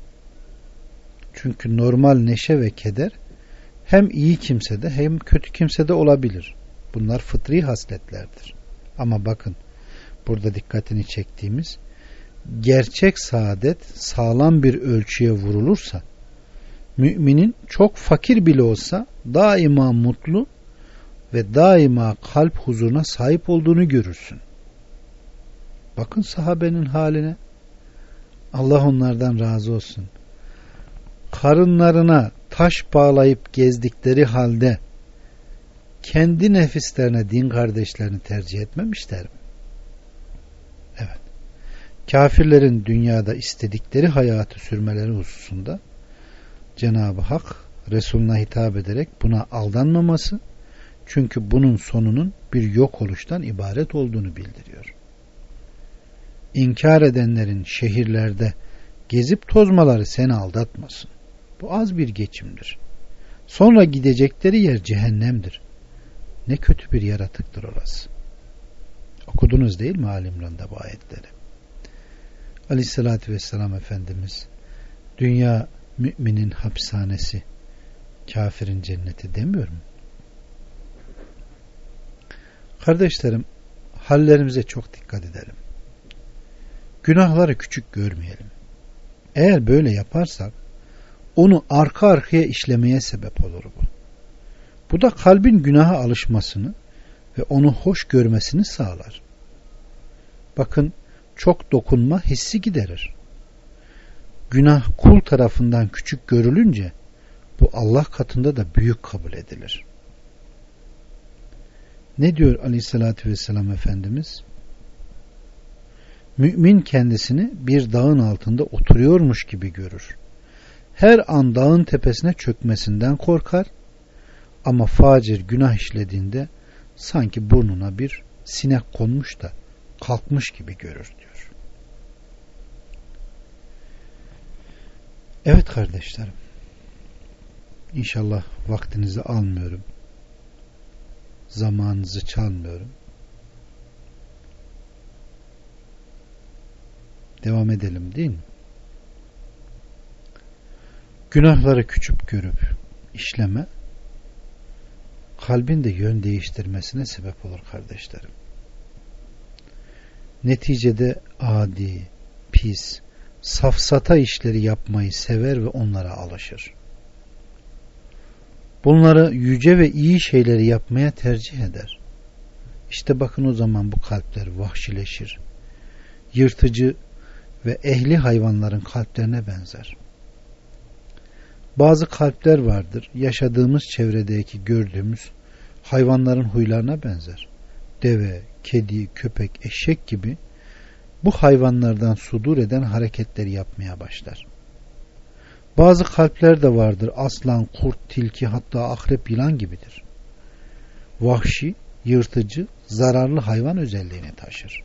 Çünkü normal neşe ve keder hem iyi kimsede hem kötü kimsede olabilir. Bunlar fıtri hasletlerdir. Ama bakın, burada dikkatini çektiğimiz gerçek saadet sağlam bir ölçüye vurulursa, müminin çok fakir bile olsa daima mutlu ve daima kalp huzuruna sahip olduğunu görürsün. Bakın sahabenin haline. Allah onlardan razı olsun. Karınlarına taş bağlayıp gezdikleri halde kendi nefislerine din kardeşlerini tercih etmemişler mi? Evet. Kafirlerin dünyada istedikleri hayatı sürmeleri hususunda Cenab-ı Hak Resulüne hitap ederek buna aldanmaması, çünkü bunun sonunun bir yok oluştan ibaret olduğunu bildiriyor. İnkar edenlerin şehirlerde gezip tozmaları seni aldatmasın. Bu az bir geçimdir. Sonra gidecekleri yer cehennemdir. Ne kötü bir yaratıktır orası. Okudunuz değil mi Ali İmran'da bu ayetleri? Aleyhissalatü vesselam Efendimiz, dünya müminin hapishanesi, kafirin cenneti demiyor mu? Kardeşlerim, hallerimize çok dikkat edelim. Günahları küçük görmeyelim. Eğer böyle yaparsak onu arka arkaya işlemeye sebep olur bu. Bu da kalbin günaha alışmasını ve onu hoş görmesini sağlar. Bakın, çok dokunma hissi giderir. Günah kul tarafından küçük görülünce bu Allah katında da büyük kabul edilir. Ne diyor Aleyhisselatü Vesselam Efendimiz? Mümin kendisini bir dağın altında oturuyormuş gibi görür. Her an dağın tepesine çökmesinden korkar ama facir günah işlediğinde sanki burnuna bir sinek konmuş da kalkmış gibi görür diyor. Evet kardeşlerim, İnşallah vaktinizi almıyorum, zamanınızı çalmıyorum. Devam edelim değil mi? Günahları küçük görüp işleme, kalbin de yön değiştirmesine sebep olur kardeşlerim. Neticede adi, pis, safsata işleri yapmayı sever ve onlara alışır. Bunları yüce ve iyi şeyleri yapmaya tercih eder. İşte bakın o zaman bu kalpler vahşileşir. Yırtıcı ve ehli hayvanların kalplerine benzer. Bazı kalpler vardır, yaşadığımız çevredeki gördüğümüz hayvanların huylarına benzer. Deve, kedi, köpek, eşek gibi bu hayvanlardan sudur eden hareketleri yapmaya başlar. Bazı kalpler de vardır, aslan, kurt, tilki, hatta akrep, yılan gibidir. Vahşi, yırtıcı, zararlı hayvan özelliğini taşır.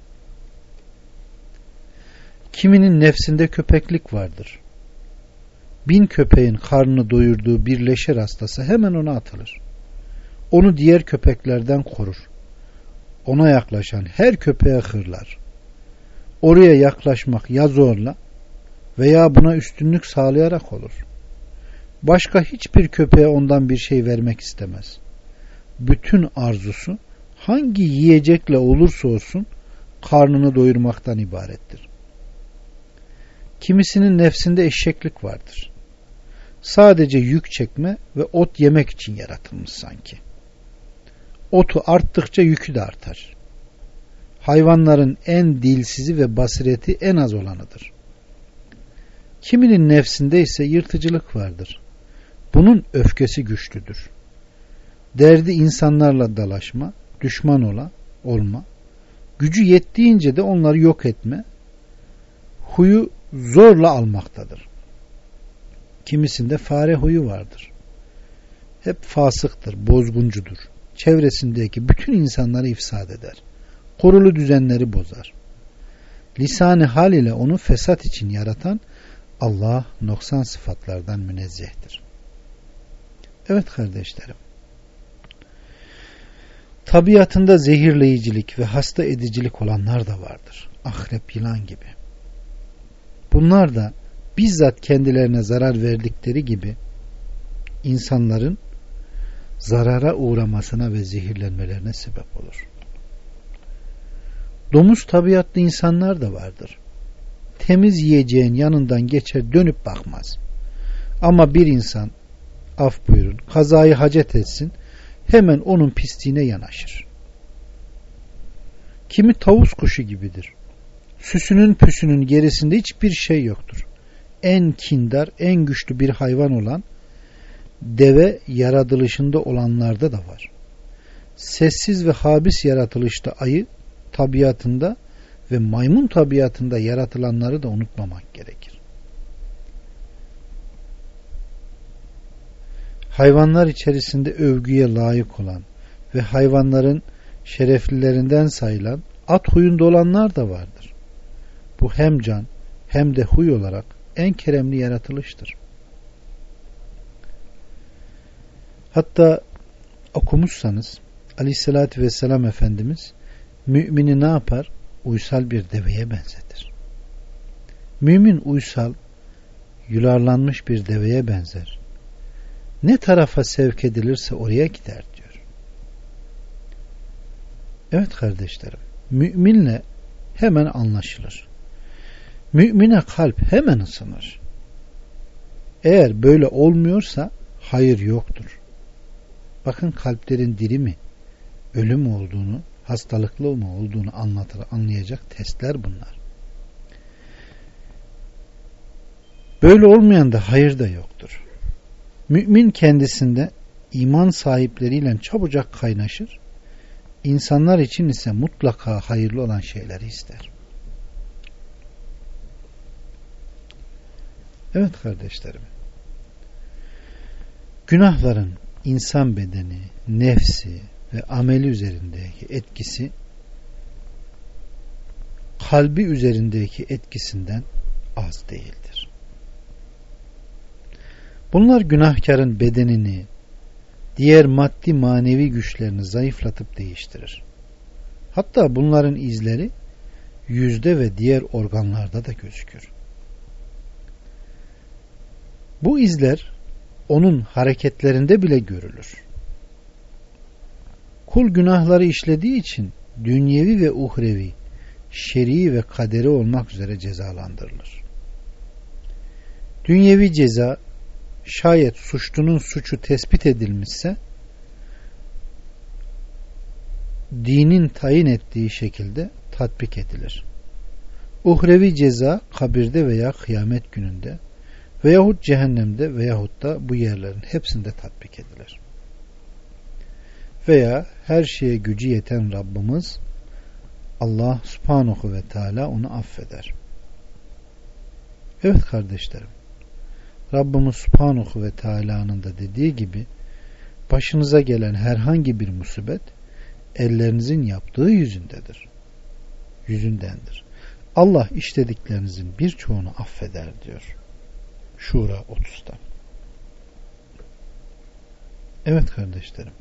Kiminin nefsinde köpeklik vardır. Bin köpeğin karnını doyurduğu bir leşe rastlasa hemen ona atılır. Onu diğer köpeklerden korur. Ona yaklaşan her köpeğe hırlar. Oraya yaklaşmak ya zorla veya buna üstünlük sağlayarak olur. Başka hiçbir köpeğe ondan bir şey vermek istemez. Bütün arzusu hangi yiyecekle olursa olsun karnını doyurmaktan ibarettir. Kimisinin nefsinde eşeklik vardır. Sadece yük çekme ve ot yemek için yaratılmış sanki. Otu arttıkça yükü de artar. Hayvanların en dilsizi ve basireti en az olanıdır. Kiminin nefsinde ise yırtıcılık vardır. Bunun öfkesi güçlüdür. Derdi insanlarla dalaşma, düşman ola, olma, gücü yettiğince de onları yok etme, huyu zorla almaktadır. Kimisinde fare huyu vardır. Hep fasıktır, bozguncudur. Çevresindeki bütün insanları ifsad eder. Kurulu düzenleri bozar. Lisan-ı hal ile onu fesat için yaratan Allah noksan sıfatlardan münezzehtir. Evet kardeşlerim, tabiatında zehirleyicilik ve hasta edicilik olanlar da vardır. Akrep, yılan gibi. Bunlar da bizzat kendilerine zarar verdikleri gibi insanların zarara uğramasına ve zehirlenmelerine sebep olur. Domuz tabiatlı insanlar da vardır. Temiz yiyeceğin yanından geçer, dönüp bakmaz. Ama bir insan, af buyurun, kazayı hacet etsin, hemen onun pisliğine yanaşır. Kimi tavus kuşu gibidir. Süsünün püsünün gerisinde hiçbir şey yoktur. En kindar, en güçlü bir hayvan olan deve yaratılışında olanlarda da var. sessiz ve habis yaratılışta ayı tabiatında ve maymun tabiatında yaratılanları da unutmamak gerekir. Hayvanlar içerisinde övgüye layık olan ve hayvanların şereflilerinden sayılan at huyunda olanlar da vardır. Bu hem can hem de huy olarak en keremli yaratılıştır. Hatta okumuşsanız Aleyhisselatü Vesselam Efendimiz mümini ne yapar? Uysal bir deveye benzetir. Mümin uysal, yularlanmış bir deveye benzer. Ne tarafa sevk edilirse oraya gider diyor. Evet kardeşlerim, müminle hemen anlaşılır. Mümine kalp hemen ısınır. Eğer böyle olmuyorsa hayır yoktur. Bakın kalplerin diri mi, ölü mü olduğunu, hastalıklı mı olduğunu anlatır, anlayacak testler bunlar. Böyle olmayan da hayır da yoktur. Mümin kendisinde iman sahipleriyle çabucak kaynaşır. İnsanlar için ise mutlaka hayırlı olan şeyleri ister. Evet kardeşlerim. Günahların insan bedeni, nefsi ve ameli üzerindeki etkisi kalbi üzerindeki etkisinden az değildir. Bunlar günahkarın bedenini, diğer maddi manevi güçlerini zayıflatıp değiştirir. Hatta bunların izleri yüzde ve diğer organlarda da gözükür. Bu izler onun hareketlerinde bile görülür. Kul günahları işlediği için dünyevi ve uhrevi, şer'i ve kaderi olmak üzere cezalandırılır. Dünyevi ceza, şayet suçlunun suçu tespit edilmişse, dinin tayin ettiği şekilde tatbik edilir. Uhrevi ceza kabirde veya kıyamet gününde veyahut cehennemde veyahut da bu yerlerin hepsinde tatbik edilir. Veya her şeye gücü yeten Rabbimiz Allah Subhanahu ve Teala onu affeder. Evet kardeşlerim, Rabbimiz Subhanahu ve Teala'nın da dediği gibi başınıza gelen herhangi bir musibet ellerinizin yaptığı yüzündedir. Yüzündendir. Allah işlediklerinizin birçoğunu affeder diyor. Şura otuzda. Evet kardeşlerim.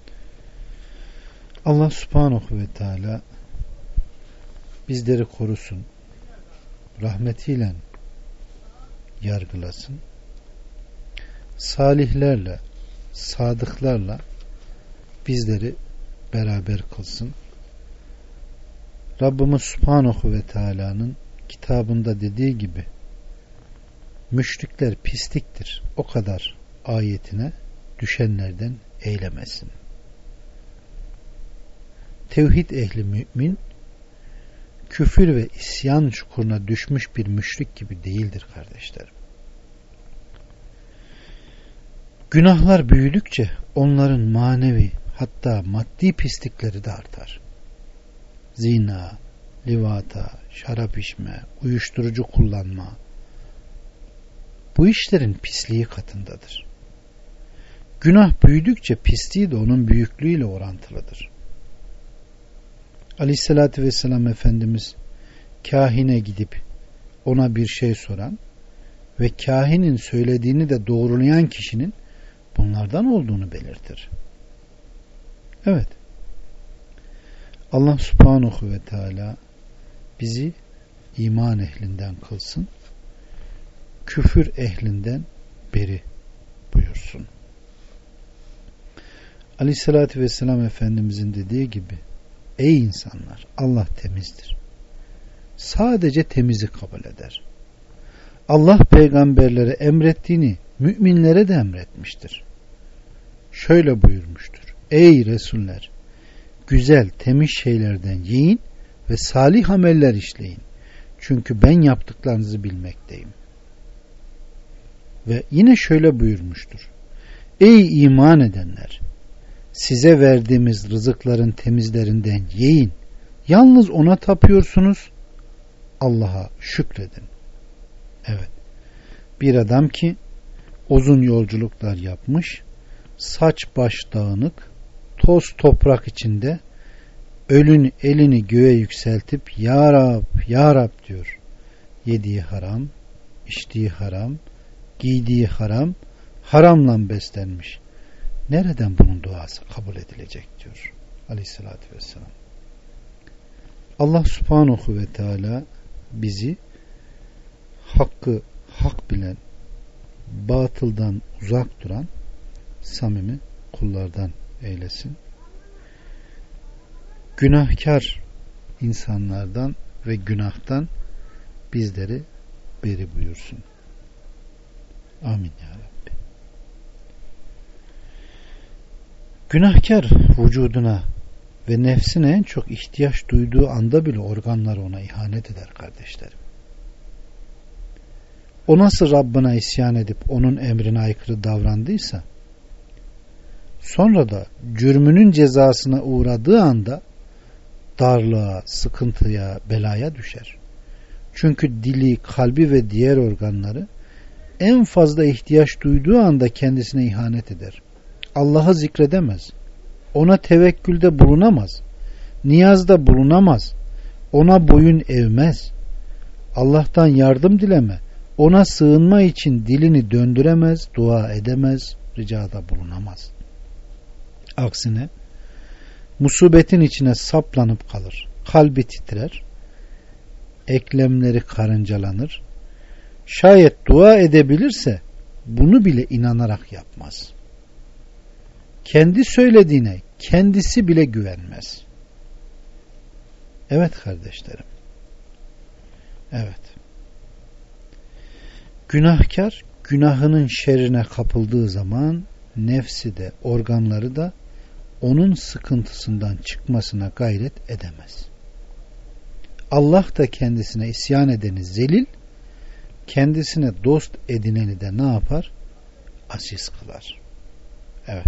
Allah Subhanahu ve Teala bizleri korusun. Rahmetiyle yargılasın. Salihlerle, sadıklarla bizleri beraber kılsın. Rabbimiz Subhanahu ve Teala'nın kitabında dediği gibi müşrikler pisliktir, o kadar ayetine düşenlerden eylemesin. Tevhid ehli mümin küfür ve isyan çukuruna düşmüş bir müşrik gibi değildir kardeşlerim. Günahlar büyüdükçe onların manevi hatta maddi pislikleri de artar. Zina, livata, şarap içme, uyuşturucu kullanma, bu işlerin pisliği katındadır. Günah büyüdükçe pisliği de onun büyüklüğüyle orantılıdır. Aleyhissalatü vesselam Efendimiz kahine gidip ona bir şey soran ve kahinin söylediğini de doğrulayan kişinin bunlardan olduğunu belirtir. Evet. Allah Subhanahu ve Teala bizi iman ehlinden kılsın, küfür ehlinden beri buyursun. Aleyhissalatü vesselam Efendimizin dediği gibi, ey insanlar, Allah temizdir. Sadece temizi kabul eder. Allah peygamberlere emrettiğini müminlere de emretmiştir. Şöyle buyurmuştur. Ey Resuller, güzel, temiz şeylerden yiyin ve salih ameller işleyin. Çünkü ben yaptıklarınızı bilmekteyim. Ve yine şöyle buyurmuştur. Ey iman edenler, size verdiğimiz rızıkların temizlerinden yiyin. Yalnız ona tapıyorsunuz. Allah'a şükredin. Evet. Bir adam ki uzun yolculuklar yapmış, saç baş dağınık, toz toprak içinde, ölün elini göğe yükseltip Ya Rab, Ya Rab diyor. Yediği haram, içtiği haram, giydiği haram, haramla beslenmiş. Nereden bunun duası kabul edilecek diyor Aleyhisselatü Vesselam. Allah Subhanahu ve Teala bizi hakkı hak bilen, batıldan uzak duran samimi kullardan eylesin. Günahkar insanlardan ve günahtan bizleri beri buyursun. Amin ya Rabbi. Günahkar vücuduna ve nefsine en çok ihtiyaç duyduğu anda bile organları ona ihanet eder kardeşlerim. O nasıl Rabbine isyan edip onun emrine aykırı davrandıysa, sonra da cürmünün cezasına uğradığı anda darlığa, sıkıntıya, belaya düşer. Çünkü dili, kalbi ve diğer organları en fazla ihtiyaç duyduğu anda kendisine ihanet eder. Allah'ı zikredemez. Ona tevekkülde bulunamaz. Niyazda bulunamaz. Ona boyun eğmez. Allah'tan yardım dileme. Ona sığınma için dilini döndüremez, dua edemez, ricada bulunamaz. Aksine musibetin içine saplanıp kalır. Kalbi titrer. Eklemleri karıncalanır. Şayet dua edebilirse bunu bile inanarak yapmaz. Kendi söylediğine kendisi bile güvenmez. Evet kardeşlerim. Evet. Günahkar günahının şerrine kapıldığı zaman nefsi de organları da onun sıkıntısından çıkmasına gayret edemez. Allah da kendisine isyan edeni zelil, kendisine dost edineni de ne yapar? Aziz kılar. Evet.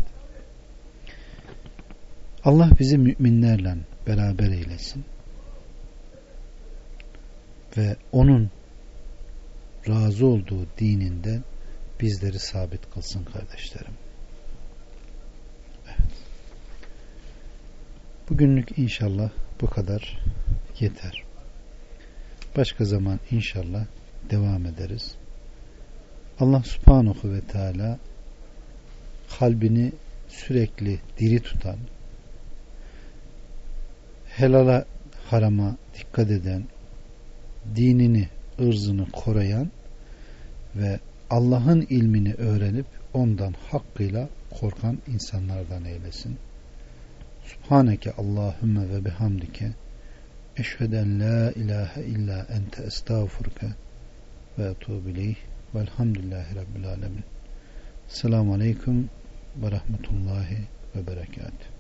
Allah bizi müminlerle beraber eylesin ve onun razı olduğu dininde bizleri sabit kılsın kardeşlerim. Evet. Bugünlük inşallah bu kadar yeter. Başka zaman inşallah devam ederiz. Allah Subhanahu ve Teala kalbini sürekli diri tutan, helala harama dikkat eden, dinini, ırzını koruyan ve Allah'ın ilmini öğrenip ondan hakkıyla korkan insanlardan eylesin. Subhaneke Allahümme ve bihamdike eşheden la ilahe illa ente estağfurke ve etûbü ileyh velhamdülillahi rabbil alemin. Selamun aleyküm ve rahmetullahi ve berekatuhu.